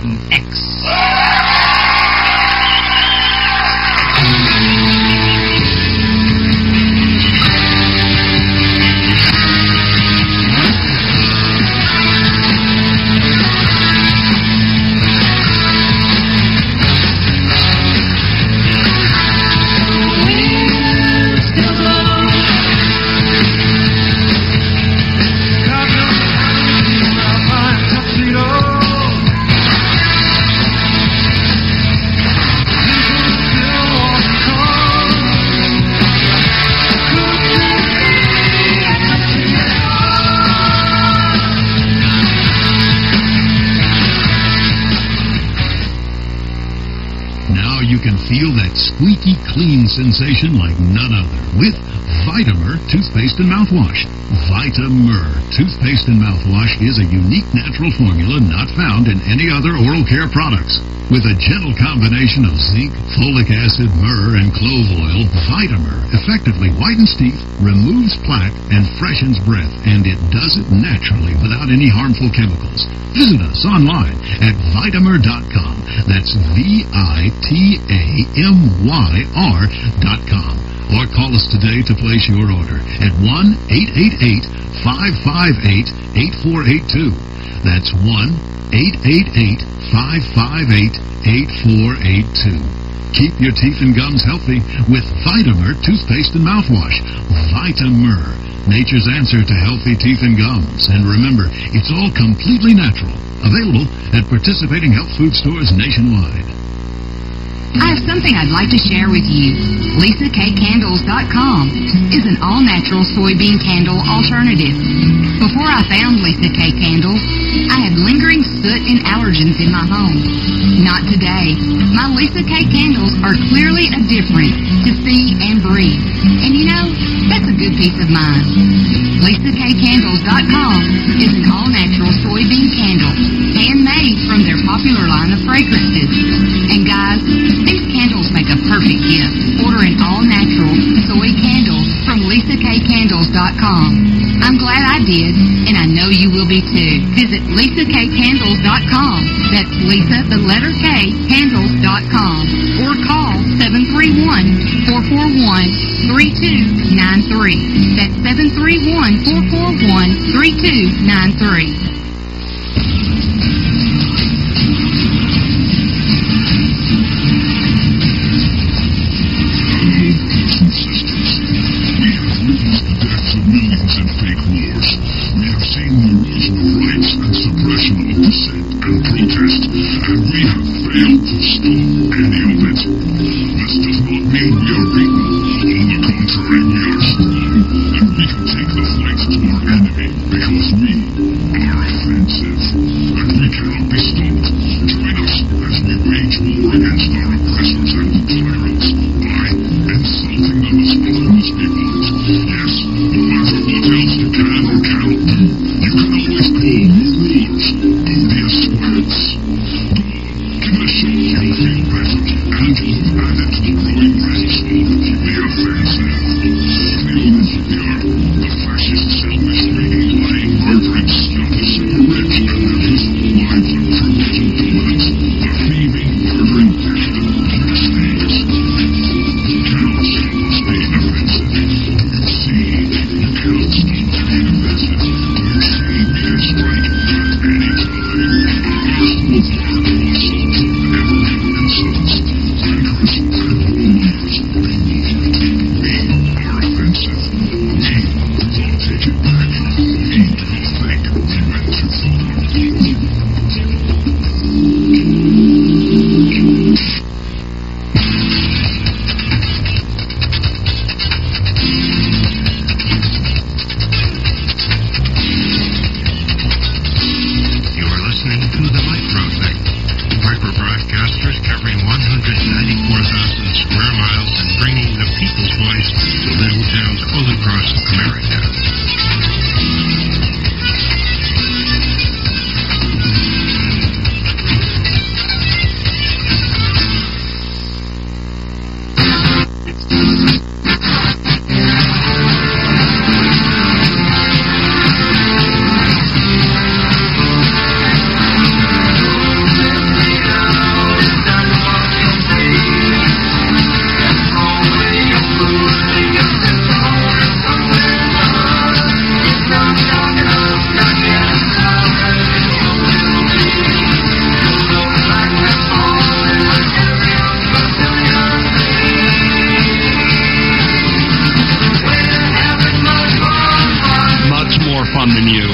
Feel that squeaky clean sensation like none other with Vitamer toothpaste and mouthwash. Vitamer toothpaste and mouthwash is a unique natural formula not found in any other oral care products. With a gentle combination of zinc, folic acid, myrrh, and clove oil, Vitamer effectively whitens teeth, removes plaque, and freshens breath, and it does it naturally without any harmful chemicals. Visit us online at Vitamer.com. That's VITAMYR.com. Or call us today to place your order at 1-888-558-8482. That's 1-888-558-8482. Keep your teeth and gums healthy with Vitamer toothpaste and mouthwash. Vitamer, nature's answer to healthy teeth and gums. And remember, it's all completely natural. Available at participating health food stores nationwide. I have something I'd like to share with you. LisaKCandles.com is an all-natural soybean candle alternative. Before I found Lisa K Candles, I had lingering soot and allergens in my home. Not today. My Lisa K Candles are clearly a difference to see and breathe. And that's a good peace of mind. LisaKCandles.com is an all-natural soybean candle, handmade from their popular line of fragrances. And guys, these candles make a perfect gift. Order an all-natural soy candle from LisaKCandles.com. I'm glad I did, and I know you will be too. Visit LisaKCandles.com. That's Lisa, the letter K, Candles.com. Or call 731-441-3293. That's 731-441-3293. Millions in fake wars. We have seen the erosion of rights and suppression of dissent and protest, and we have failed to stop. want. Yes, no matter what else you can or cannot do, you can always call Maroons Odious Squads. Give it a shot, you'll feel better, and you'll have added to the growing ranks of the offensive. The OTR, the fascist, selfish, greedy, lying, murdering scum, the super rich, and their visible lives of privilege and dominance, the thieving, murdering, decadent, abuse thieves. You cannot stop us being offensive. You see, you cannot stop us being offensive. You see, we can strike at any time. Ours will fire to assault whenever it insults, rankers, and warriors. We are offensive. We will take it back. We will think we went too far. You are listening to the Micro Thing. Micro broadcasters covering 194,000 square miles and bringing the people's voice to little towns all across America. Much more fun than you.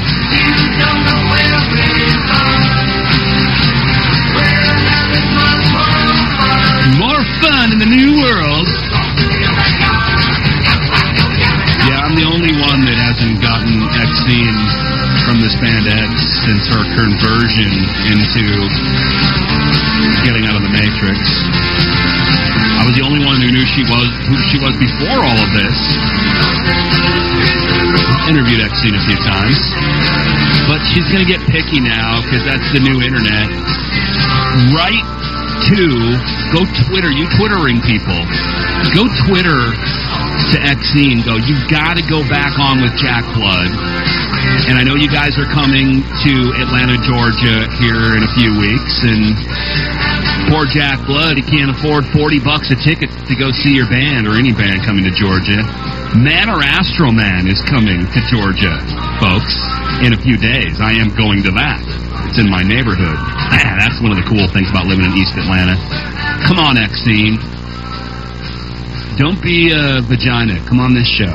More fun in the new world. Yeah, I'm the only one that hasn't gotten Exene from this band X since her conversion into getting out of the Matrix. I was the only one who knew who she was before all of this. Interviewed Exene a few times. But she's going to get picky now because that's the new internet. Right to go Twitter. You Twittering people. Go Twitter to Exene. Go, you've got to go back on with Jack Blood. And I know you guys are coming to Atlanta, Georgia here in a few weeks. And poor Jack Blood, he can't afford $40 a ticket to go see your band or any band coming to Georgia. Man or Astro Man is coming to Georgia, folks, in a few days. I am going to that. It's in my neighborhood. That's one of the cool things about living in East Atlanta. Come on, Exene. Don't be a vagina. Come on this show.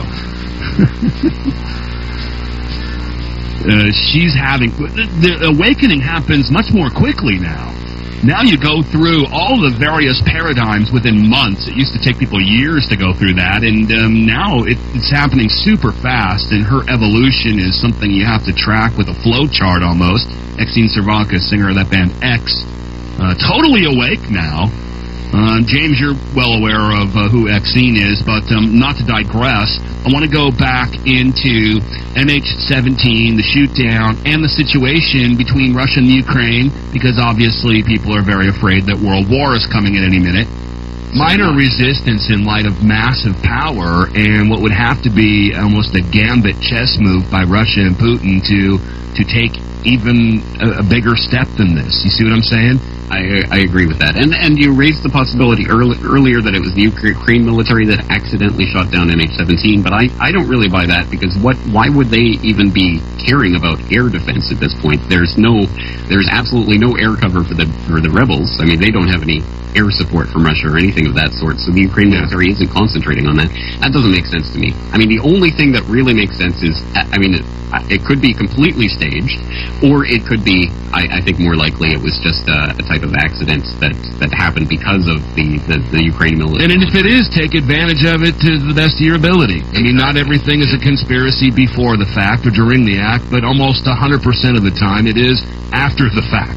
She's having... The awakening happens much more quickly now. Now you go through all the various paradigms within months. It used to take people years to go through that, and now it's happening super fast, and her evolution is something you have to track with a flow chart almost. Exene Cervakis, singer of that band X, totally awake now. James, you're well aware of who Exene is, but not to digress, I want to go back into MH17, the shoot-down, and the situation between Russia and Ukraine, because obviously people are very afraid that World War is coming at any minute. Minor resistance in light of massive power, and what would have to be almost a gambit chess move by Russia and Putin to take even a bigger step than this. You see what I'm saying? I agree with that. And you raised the possibility earlier that it was the Ukraine military that accidentally shot down MH17, but I don't really buy that, because why would they even be caring about air defense at this point? There's absolutely no air cover for the rebels. I mean, they don't have any air support from Russia or anything of that sort, so the Ukraine military isn't concentrating on that. That doesn't make sense to me. I mean, the only thing that really makes sense is, I mean, it could be completely staged, or it could be, I think more likely it was just a type of accident that happened because of the Ukraine military. And if it is, take advantage of it to the best of your ability. I mean, not everything is a conspiracy before the fact or during the act, but almost 100% of the time it is after the fact.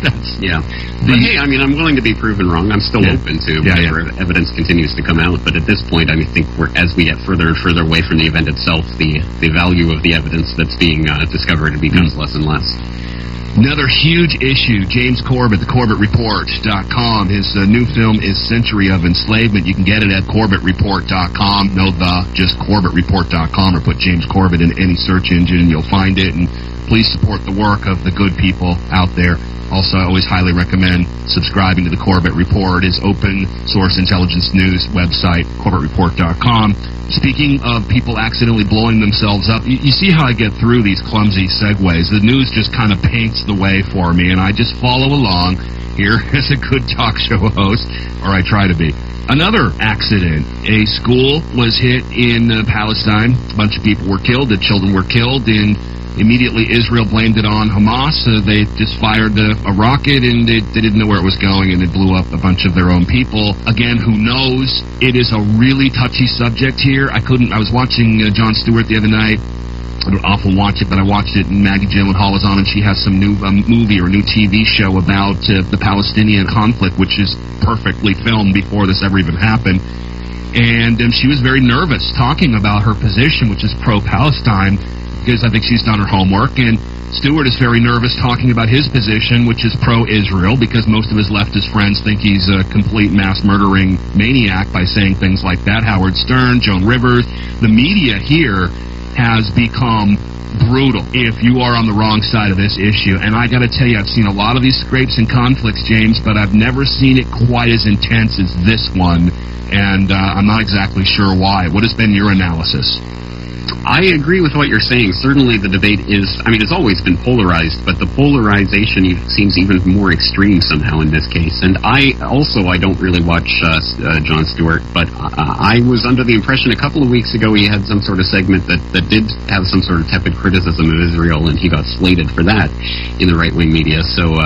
But hey, I mean, I'm willing to be proven wrong. I'm still open to whatever evidence continues to come out. But at this point, I think as we get further and further away from the event itself, the value of the evidence that's being discovered becomes less and less. Another huge issue, James Corbett, thecorbettreport.com. His new film is Century of Enslavement. You can get it at corbettreport.com. Just corbettreport.com, or put James Corbett in any search engine and you'll find it. And please support the work of the good people out there. Also, I always highly recommend subscribing to the Corbett Report, his open source intelligence news website, corbettreport.com. Speaking of people accidentally blowing themselves up, you see how I get through these clumsy segues. The news just kind of paints the way for me, and I just follow along here as a good talk show host, or I try to be. Another accident. A school was hit in Palestine. A bunch of people were killed. The children were killed, and immediately Israel blamed it on Hamas. They just fired a rocket, and they didn't know where it was going, and it blew up a bunch of their own people. Again, who knows? It is a really touchy subject here. I was watching Jon Stewart the other night. I don't often watch it, but I watched it, and Maggie Gyllenhaal was on, and she has some new movie or new TV show about the Palestinian conflict, which is perfectly filmed before this ever even happened. And she was very nervous talking about her position, which is pro-Palestine, because I think she's done her homework. And Stewart is very nervous talking about his position, which is pro-Israel, because most of his leftist friends think he's a complete mass-murdering maniac by saying things like that. Howard Stern, Joan Rivers. The media here has become brutal if you are on the wrong side of this issue. And I got to tell you, I've seen a lot of these scrapes and conflicts, James, but I've never seen it quite as intense as this one. And I'm not exactly sure why. What has been your analysis? I agree with what you're saying. Certainly the debate it's always been polarized, but the polarization seems even more extreme somehow in this case. And I don't really watch Jon Stewart, but I was under the impression a couple of weeks ago he had some sort of segment that did have some sort of tepid criticism of Israel, and he got slated for that in the right-wing media. So,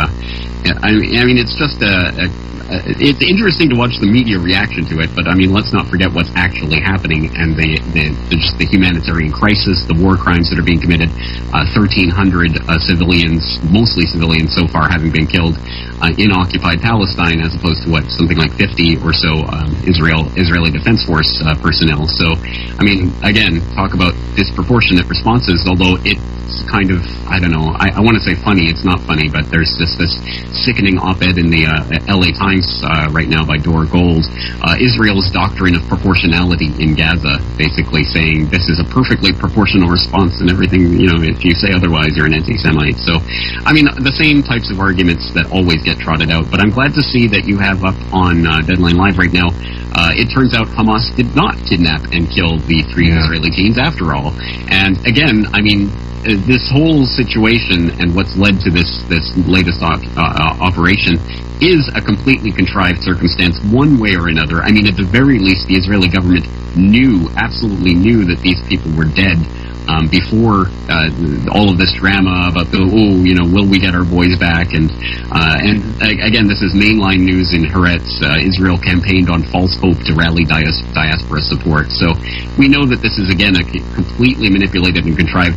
it's just it's interesting to watch the media reaction to it, but let's not forget what's actually happening, and the humanitarian crisis, the war crimes that are being committed. 1,300 civilians, mostly civilians so far, having been killed in occupied Palestine, as opposed to something like 50 or so Israeli Defense Force personnel. So, again, talk about disproportionate responses, although it's kind of, I don't know, I want to say funny. It's not funny, but there's this sickening op-ed in the LA Times right now by Dora Gold, Israel's doctrine of proportionality in Gaza, basically saying this is a perfectly proportional response, and everything, if you say otherwise, you're an anti-Semite. So, the same types of arguments that always get trotted out, but I'm glad to see that you have up on Deadline Live right now. It turns out Hamas did not kidnap and kill the 3 Israeli teens after all. And again, this whole situation and what's led to this latest operation is a completely contrived circumstance one way or another. At the very least, the Israeli government absolutely knew that these people were dead before all of this drama about will we get our boys back? And again, this is mainline news in Haaretz. Israel campaigned on false hope to rally diaspora support. So we know that this is, again, a completely manipulated and contrived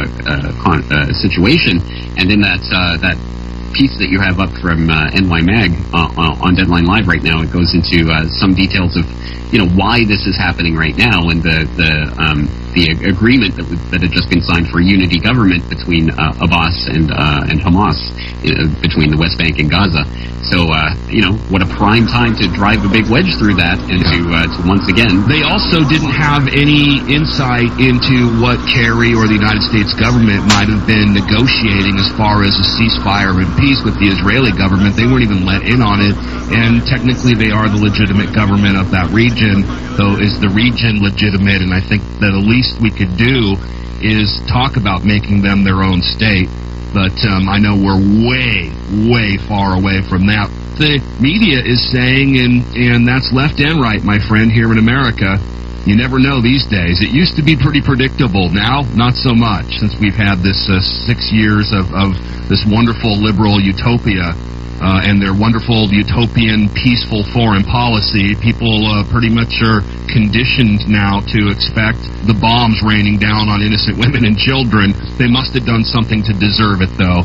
situation. And in that piece that you have up from NY Mag on Deadline Live right now, it goes into some details of why this is happening right now, and the agreement that had just been signed for a unity government between Abbas and Hamas, between the West Bank and Gaza. So what a prime time to drive a big wedge through that, and to once again. They also didn't have any insight into what Kerry or the United States government might have been negotiating as far as a ceasefire and peace with the Israeli government. They weren't even let in on it, and technically they are the legitimate government of that region, though is the region legitimate? And I think that the least we could do is talk about making them their own state. But I know we're way, way far away from that. The media is saying, and that's left and right, my friend, here in America, you never know these days. It used to be pretty predictable. Now, not so much, since we've had this 6 years of this wonderful liberal utopia and their wonderful utopian peaceful foreign policy. People pretty much are conditioned now to expect the bombs raining down on innocent women and children. They must have done something to deserve it, though.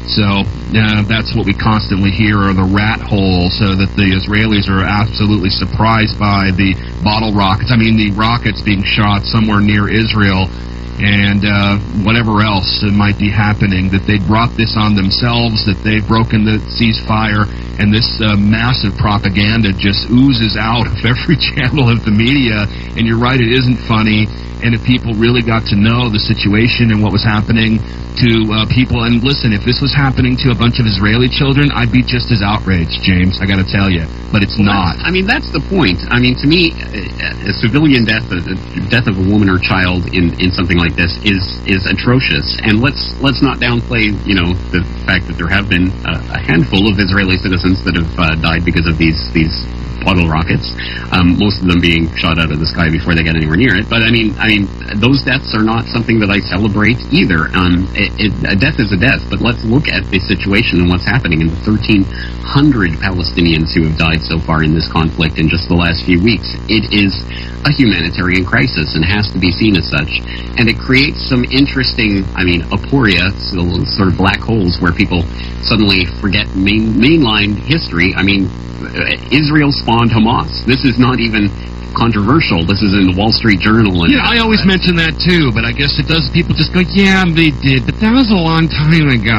So that's what we constantly hear are the rat holes, so that the Israelis are absolutely surprised by the bottle rockets. I mean, the rockets being shot somewhere near Israel and whatever else might be happening, that they brought this on themselves, that they've broken the ceasefire, and this massive propaganda just oozes out of every channel of the media. And you're right, it isn't funny. And if people really got to know the situation and what was happening to people, and listen, if this was happening to a bunch of Israeli children, I'd be just as outraged, James, I gotta tell you. But it's not. I mean, that's the point. I mean, to me, a civilian death, the death of a woman or child in something like this is atrocious. And let's not downplay, the fact that there have been a handful of Israeli citizens that have died because of these bottle rockets, most of them being shot out of the sky before they get anywhere near it. But I mean, those deaths are not something that I celebrate either. A death is a death, but let's look at the situation and what's happening in the 1,300 Palestinians who have died so far in this conflict in just the last few weeks. It is a humanitarian crisis and has to be seen as such. And it creates some interesting, aporia, sort of black holes where people suddenly forget mainline history. I mean, Israel spawned Hamas. This is not even controversial. This is in the Wall Street Journal. And I always mention that too, but I guess it does. People just go, yeah, they did, but that was a long time ago.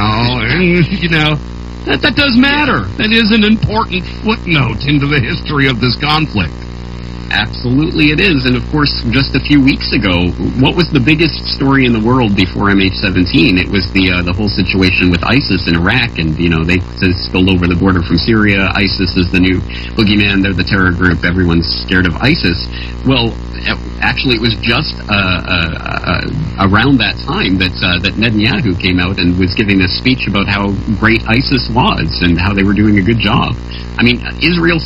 And, that does matter. That is an important footnote into the history of this conflict. Absolutely it is. And of course, just a few weeks ago, what was the biggest story in the world before MH17? It was the whole situation with ISIS in Iraq, and they spilled over the border from Syria. ISIS is the new boogeyman. They're the terror group. Everyone's scared of ISIS. Well, actually, it was just around that time that Netanyahu came out and was giving a speech about how great ISIS was and how they were doing a good job. I mean, Israel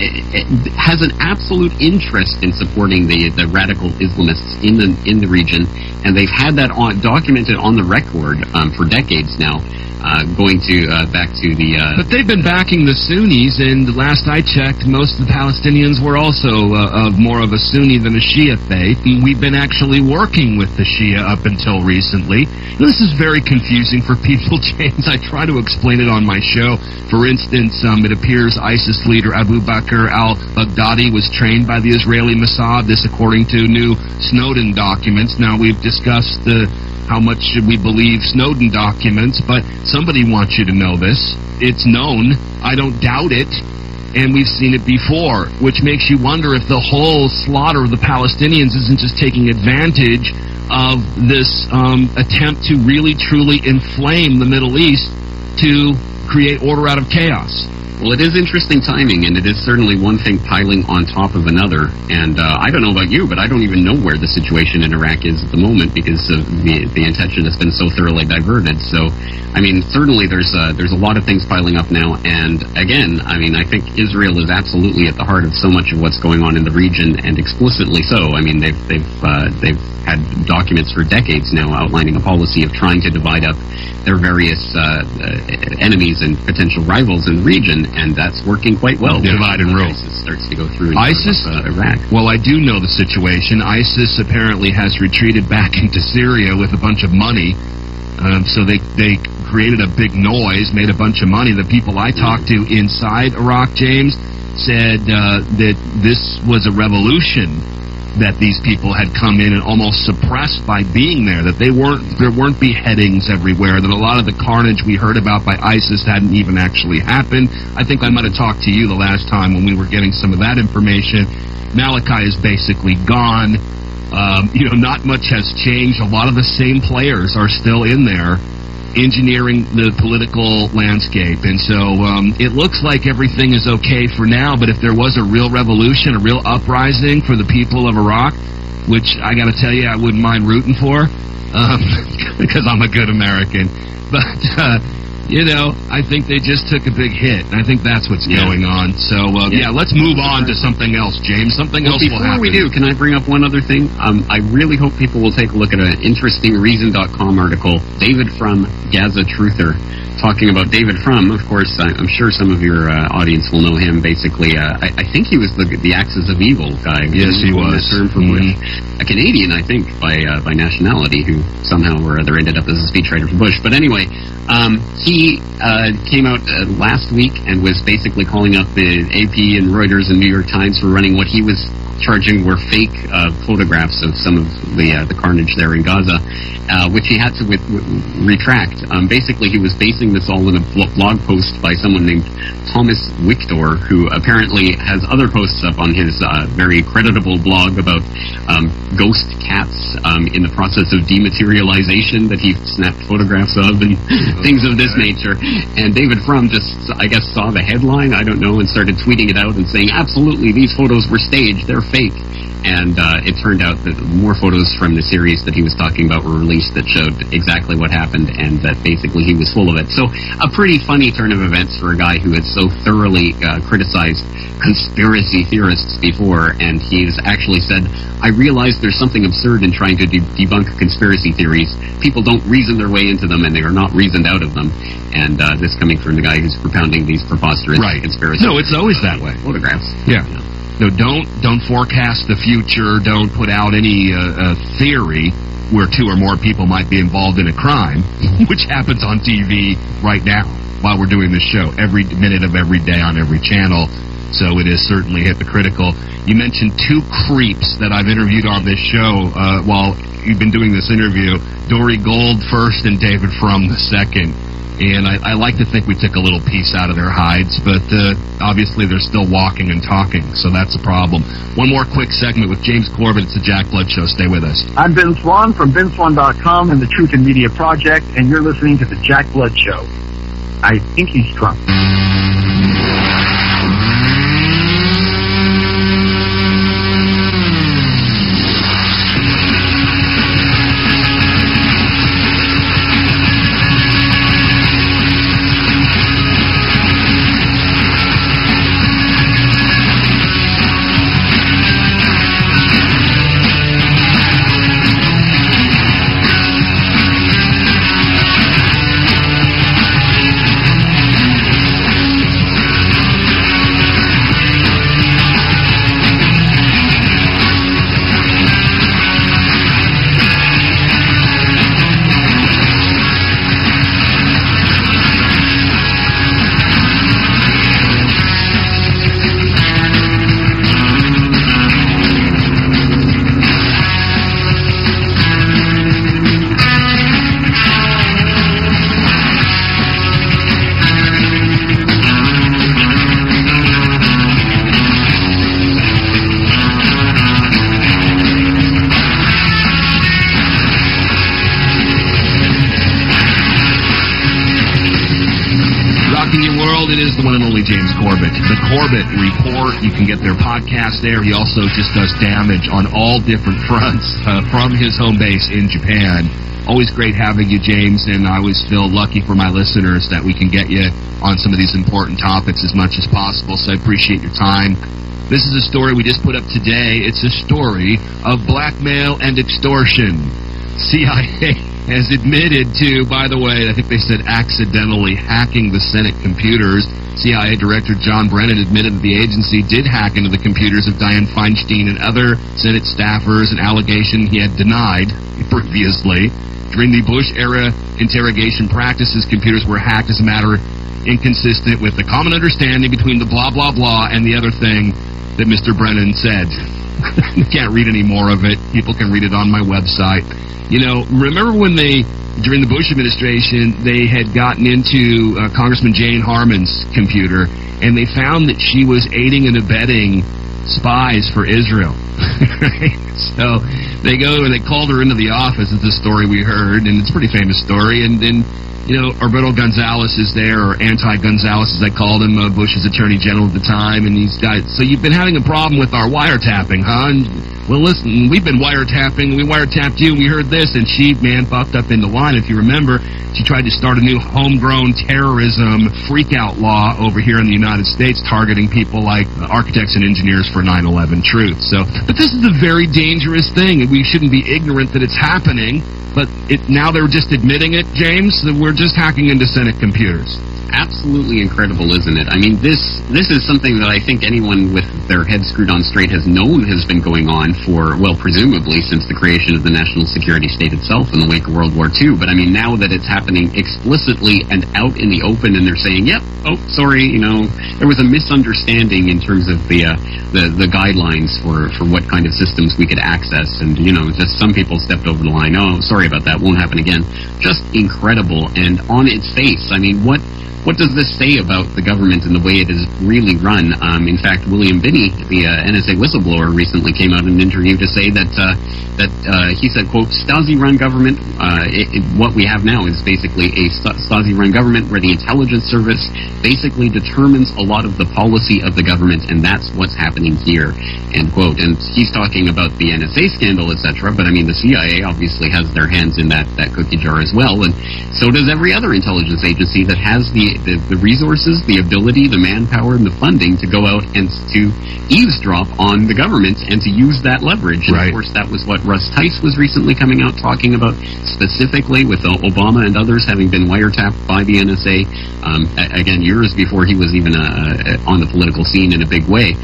has an absolute interest in supporting the radical Islamists in the region, and they've had that documented on the record for decades now. Going back to the... But they've been backing the Sunnis, and last I checked, most of the Palestinians were also of more of a Sunni than a Shia faith, and we've been actually working with the Shia up until recently. This is very confusing for people, James. I try to explain it on my show. For instance, it appears ISIS leader Abu Bakr al-Baghdadi was trained by the Israeli Mossad, this according to new Snowden documents. Now, we've discussed how much should we believe Snowden documents, but somebody wants you to know this. It's known. I don't doubt it. And we've seen it before, which makes you wonder if the whole slaughter of the Palestinians isn't just taking advantage of this attempt to really, truly inflame the Middle East to create order out of chaos. Well, it is interesting timing, and it is certainly one thing piling on top of another. And I don't know about you, but I don't even know where the situation in Iraq is at the moment because the attention has been so thoroughly diverted. So, certainly there's a lot of things piling up now. And again, I think Israel is absolutely at the heart of so much of what's going on in the region, and explicitly so. They've had documents for decades now outlining a policy of trying to divide up their various enemies and potential rivals in the region, and that's working quite well. Divide and rule. ISIS starts to go through ISIS, Iraq. Well, I do know the situation. ISIS apparently has retreated back into Syria with a bunch of money. So they created a big noise, made a bunch of money. The people I talked to inside Iraq, James, said that this was a revolution, that these people had come in and almost suppressed by being there, that there weren't beheadings everywhere, that a lot of the carnage we heard about by ISIS hadn't even actually happened. I think I might have talked to you the last time when we were getting some of that information. Malachi is basically gone. Not much has changed. A lot of the same players are still in there, engineering the political landscape. And so it looks like everything is okay for now, but if there was a real revolution, a real uprising for the people of Iraq, which I got to tell you I wouldn't mind rooting for, because I'm a good American, but I think they just took a big hit, and I think that's what's going on. So let's move on to something else, James. Something else will happen. Before we do, can I bring up one other thing? I really hope people will take a look at an interesting Reason.com article. David from Gaza Truther talking about David Frum. Of course, I'm sure some of your audience will know him. Basically, I think he was the Axis of Evil guy. Yes, he was. Term for Bush. A Canadian, I think, by nationality, who somehow or other ended up as a speechwriter for Bush. But anyway, he came out last week and was basically calling up the AP and Reuters and New York Times for running what he was charging were fake photographs of some of the carnage there in Gaza, which he had to retract. Basically, he was basing this all in a blog post by someone named Thomas Victor, who apparently has other posts up on his very creditable blog about ghost cats in the process of dematerialization that he snapped photographs of and things of this nature. And David Frum just, I guess, saw the headline, I don't know, and started tweeting it out and saying, absolutely, these photos were staged, they're fake. And it turned out that more photos from the series that he was talking about were released that showed exactly what happened, and that basically he was full of it. So a pretty funny turn of events for a guy who had so thoroughly criticized conspiracy theorists before, and he's actually said, I realize there's something absurd in trying to debunk conspiracy theories. People don't reason their way into them, and they are not reasoned out of them. And this coming from the guy who's propounding these preposterous conspiracy No, it's always that way. Photographs. Yeah. No, don't forecast the future. Don't put out any theory where two or more people might be involved in a crime, which happens on TV right now while we're doing this show, every minute of every day on every channel. So it is certainly hypocritical. You mentioned two creeps that I've interviewed on this show while you've been doing this interview, Dory Gold first and David Frum the second. And I like to think we took a little piece out of their hides, but obviously they're still walking and talking, so that's a problem. One more quick segment with James Corbett. It's the Jack Blood Show. Stay with us. I'm Ben Swan from BenSwan.com and the Truth in Media Project, and you're listening to the Jack Blood Show. I think he's drunk. James Corbett. The Corbett Report, you can get their podcast there. He also just does damage on all different fronts from his home base in Japan. Always great having you, James, and I always feel lucky for my listeners that we can get you on some of these important topics as much as possible, so I appreciate your time. This is a story we just put up today. It's a story of blackmail and extortion. CIA has admitted to, by the way, I think they said accidentally hacking the Senate computers. CIA Director John Brennan admitted that the agency did hack into the computers of Dianne Feinstein and other Senate staffers, an allegation he had denied previously. During the Bush-era interrogation practices, computers were hacked as a matter inconsistent with the common understanding between the blah, blah, blah and the other thing that Mr. Brennan said. I can't read any more of it. People can read it on my website. You know, remember when during the Bush administration, they had gotten into Congressman Jane Harman's computer, and they found that she was aiding and abetting spies for Israel. So they go and they called her into the office. It's a story we heard, and it's a pretty famous story. And then, you know, Alberto Gonzales is there, or Anti-Gonzales, as I called him, Bush's attorney general at the time, and these guys. So you've been having a problem with our wiretapping, huh? And well, listen, we've been wiretapping. We wiretapped you, and we heard this, and she, man, popped up in the line. If you remember, she tried to start a new homegrown terrorism freak-out law over here in the United States, targeting people like architects and engineers for 9/11 truth. So, but this is a very dangerous thing, and we shouldn't be ignorant that it's happening. But now they're just admitting it, James, that we're just hacking into Senate computers. Absolutely incredible, isn't it? I mean, this is something that I think anyone with their head screwed on straight has known has been going on for, well, presumably since the creation of the national security state itself in the wake of World War II. But I mean, now that it's happening explicitly and out in the open, and they're saying, "Yep, oh, sorry, there was a misunderstanding in terms of the guidelines for what kind of systems we could access," and just some people stepped over the line. "Oh, sorry about that, won't happen again." Just incredible, and on its face, I mean, what does this say about the government and the way it is really run? In fact, William Binney, the NSA whistleblower, recently came out in an interview to say that he said, quote, Stasi-run government, what we have now is basically a Stasi-run government where the intelligence service basically determines a lot of the policy of the government, and that's what's happening here, end quote. And he's talking about the NSA scandal, etc., but I mean, the CIA obviously has their hands in that cookie jar as well, and so does every other intelligence agency that has the resources, the ability, the manpower, and the funding to go out and to eavesdrop on the government and to use that leverage. And of course, that was what Russ Tice was recently coming out talking about, specifically with Obama and others having been wiretapped by the NSA, again, years before he was even on the political scene in a big way.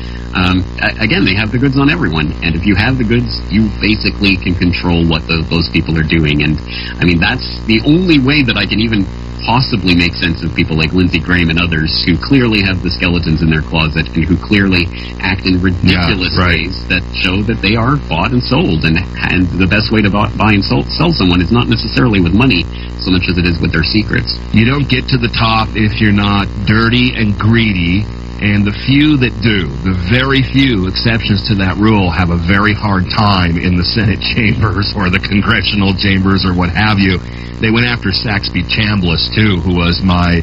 Again, they have the goods on everyone, and if you have the goods, you basically can control what those people are doing. And I mean, that's the only way that I can even possibly make sense of people like Lindsey Graham and others who clearly have the skeletons in their closet and who clearly act in ridiculous ways that show that they are bought and sold. And the best way to buy and sell someone is not necessarily with money so much as it is with their secrets. You don't get to the top if you're not dirty and greedy. And the few that do, the very few exceptions to that rule, have a very hard time in the Senate chambers or the congressional chambers or what have you. They went after Saxby Chambliss, too, who was my,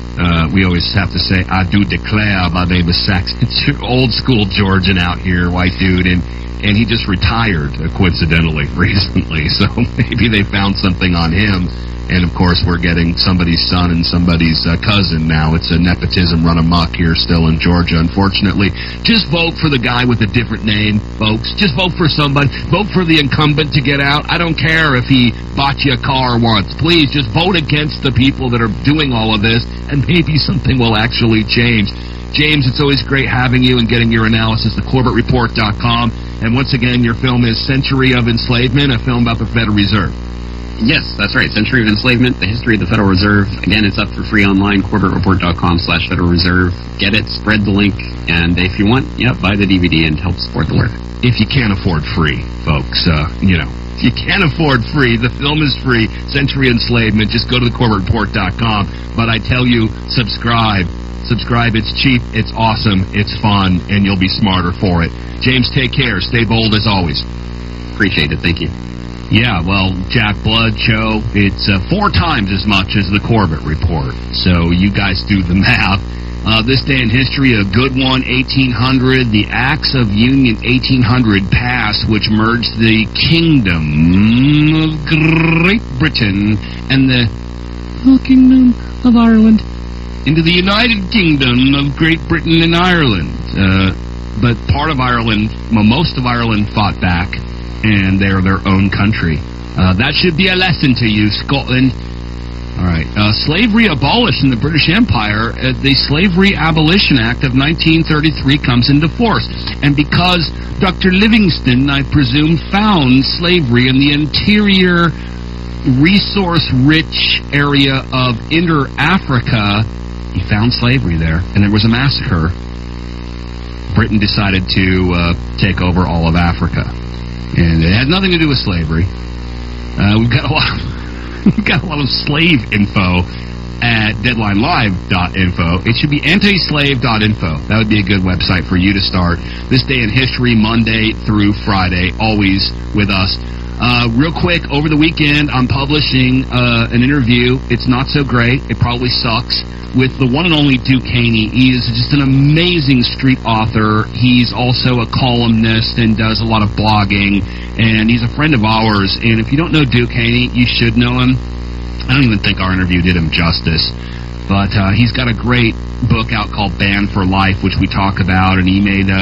we always have to say, I do declare, my name is Saxby, old school Georgian out here, white dude, and he just retired, coincidentally, recently. So maybe they found something on him. And, of course, we're getting somebody's son and somebody's cousin now. It's a nepotism run amok here still in Georgia, unfortunately. Just vote for the guy with a different name, folks. Just vote for somebody. Vote for the incumbent to get out. I don't care if he bought you a car once. Please, just vote against the people that are doing all of this, and maybe something will actually change. James, it's always great having you and getting your analysis at CorbettReport.com. And once again, your film is Century of Enslavement, a film about the Federal Reserve. Yes, that's right. Century of Enslavement, the history of the Federal Reserve. Again, it's up for free online, CorbettReport.com/Federal Reserve. Get it, spread the link, and if you want, buy the DVD and help support the work. If you can't afford free, folks, if you can't afford free, the film is free, Century of Enslavement, just go to the CorbettReport.com. But I tell you, subscribe. Subscribe, it's cheap, it's awesome, it's fun, and you'll be smarter for it. James, take care. Stay bold as always. Appreciate it. Thank you. Yeah, well, Jack Blood show, it's 4 times as much as the Corbett Report. So you guys do the math. This day in history, a good one, 1800. The Acts of Union 1800 passed, which merged the Kingdom of Great Britain and the Kingdom of Ireland into the United Kingdom of Great Britain and Ireland. But part of Ireland, most of Ireland fought back, and they're their own country. That should be a lesson to you, Scotland. All right. Slavery abolished in the British Empire. The Slavery Abolition Act of 1933 comes into force. And because Dr. Livingston, I presume, found slavery in the interior, resource-rich area of Inter-Africa, he found slavery there, and there was a massacre. Britain decided to take over all of Africa. And it had nothing to do with slavery. We've got a lot of slave info at deadlinelive.info. It should be antislave.info. That would be a good website for you to start. This day in history, Monday through Friday, always with us. Real quick, over the weekend, I'm publishing an interview. It's not so great. It probably sucks. With the one and only Duke Haney. He is just an amazing street author. He's also a columnist and does a lot of blogging. And he's a friend of ours. And if you don't know Duke Haney, you should know him. I don't even think our interview did him justice. But he's got a great book out called Banned for Life, which we talk about. And he made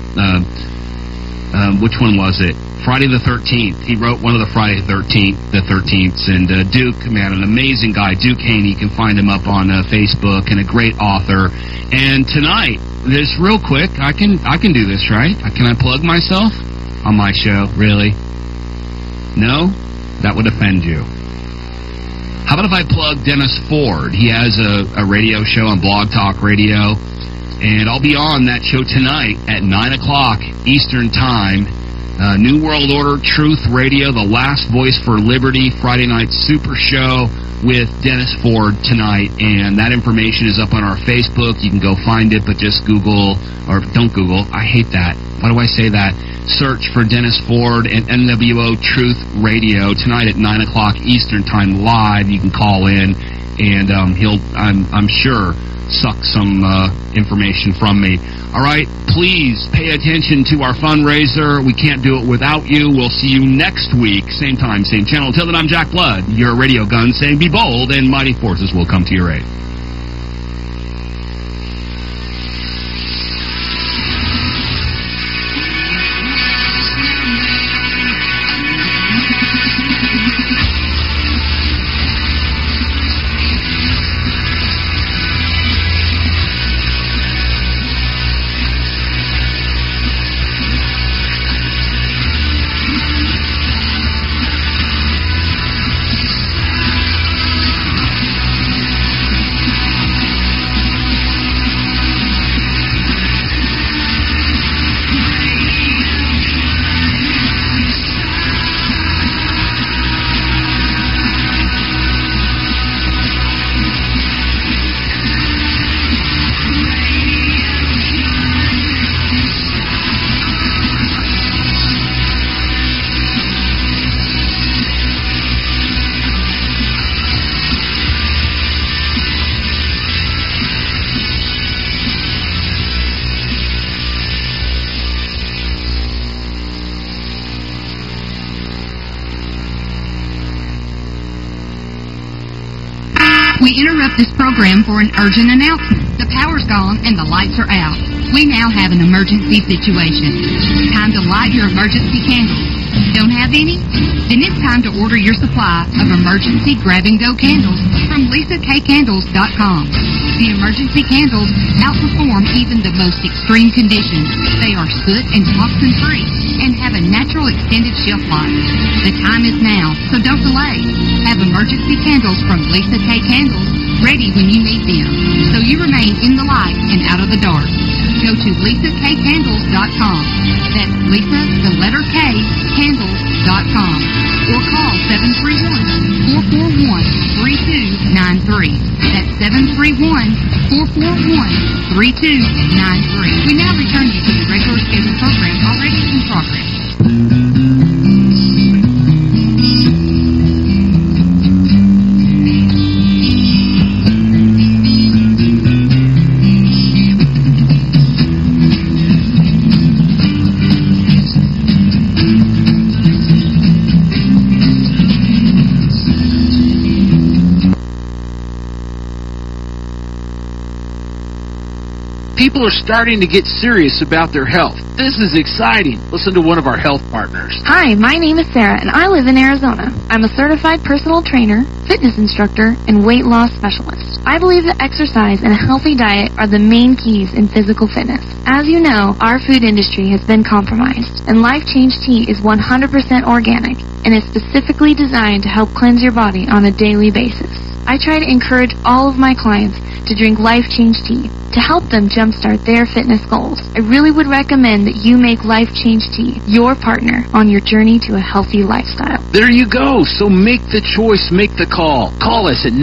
which one was it? Friday the 13th. He wrote one of the Friday the 13th. And Duke, man, an amazing guy. Duke Haney, you can find him up on Facebook, and a great author. And tonight, this real quick, I can do this, right? Can I plug myself on my show? Really? No? That would offend you. How about if I plug Dennis Ford? He has a radio show on Blog Talk Radio, and I'll be on that show tonight at 9 o'clock Eastern Time. New World Order, Truth Radio, The Last Voice for Liberty, Friday night super show with Dennis Ford tonight. And that information is up on our Facebook. You can go find it, but just Google, or don't Google. I hate that. Why do I say that? Search for Dennis Ford and NWO Truth Radio tonight at 9 o'clock Eastern Time live. You can call in, and I'm sure, suck some information from me. All right, please pay attention to our fundraiser. We can't do it without you. We'll see you next week, same time, same channel. Until then, I'm Jack Blood, your radio gun saying be bold, and mighty forces will come to your aid. We interrupt this program for an urgent announcement. The power's gone and the lights are out. We now have an emergency situation. Time to light your emergency candles. Don't have any? Then it's time to order your supply of emergency grab-and-go candles from LisaKCandles.com. The emergency candles outperform even the most extreme conditions. They are soot and toxin-free and have a natural extended shelf life. The time is now, so don't delay. Have emergency candles from Lisa K. Candles ready when you need them, so you remain in the light and out of the dark. Go to LisaKCandles.com. That's Lisa, the letter K, Candles.com. Or call 731-441-3293. That's 731-441-3293. We now return you to the regular scheduled program already in progress. People are starting to get serious about their health. This is exciting. Listen to one of our health partners. Hi, my name is Sarah, and I live in Arizona. I'm a certified personal trainer, fitness instructor, and weight loss specialist. I believe that exercise and a healthy diet are the main keys in physical fitness. As you know, our food industry has been compromised, and Life Change Tea is 100% organic and is specifically designed to help cleanse your body on a daily basis. I try to encourage all of my clients to drink Life Change Tea to help them jumpstart their fitness goals. I really would recommend that you make Life Change Tea your partner on your journey to a healthy lifestyle. There you go. So make the choice, make the call. Call us at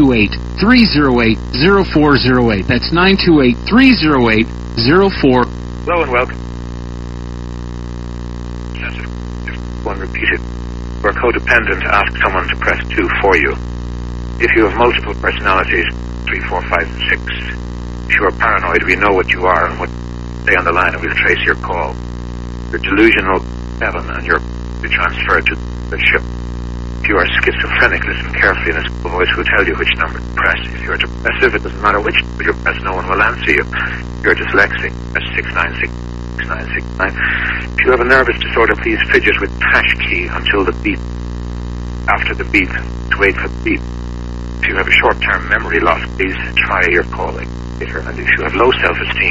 928-308-0408. That's 928-308-0408. Hello and welcome. One repeated. you are codependent, ask someone to press 2 for you. If you have multiple personalities, 3, 4, 5, 6. If you are paranoid, we know what you are and what stay on the line and we'll trace your call. You're delusional 7 and you're transferred to the ship. If you are schizophrenic, listen carefully and a voice will tell you which number to press. If you are depressive, it doesn't matter which number you press, no one will answer you. If you're dyslexic, press 696. 6969. If you have a nervous disorder, please fidget with the hash key until the beep. After the beep, to wait for the beep. If you have a short-term memory loss, please try your calling later. And if you have low self-esteem,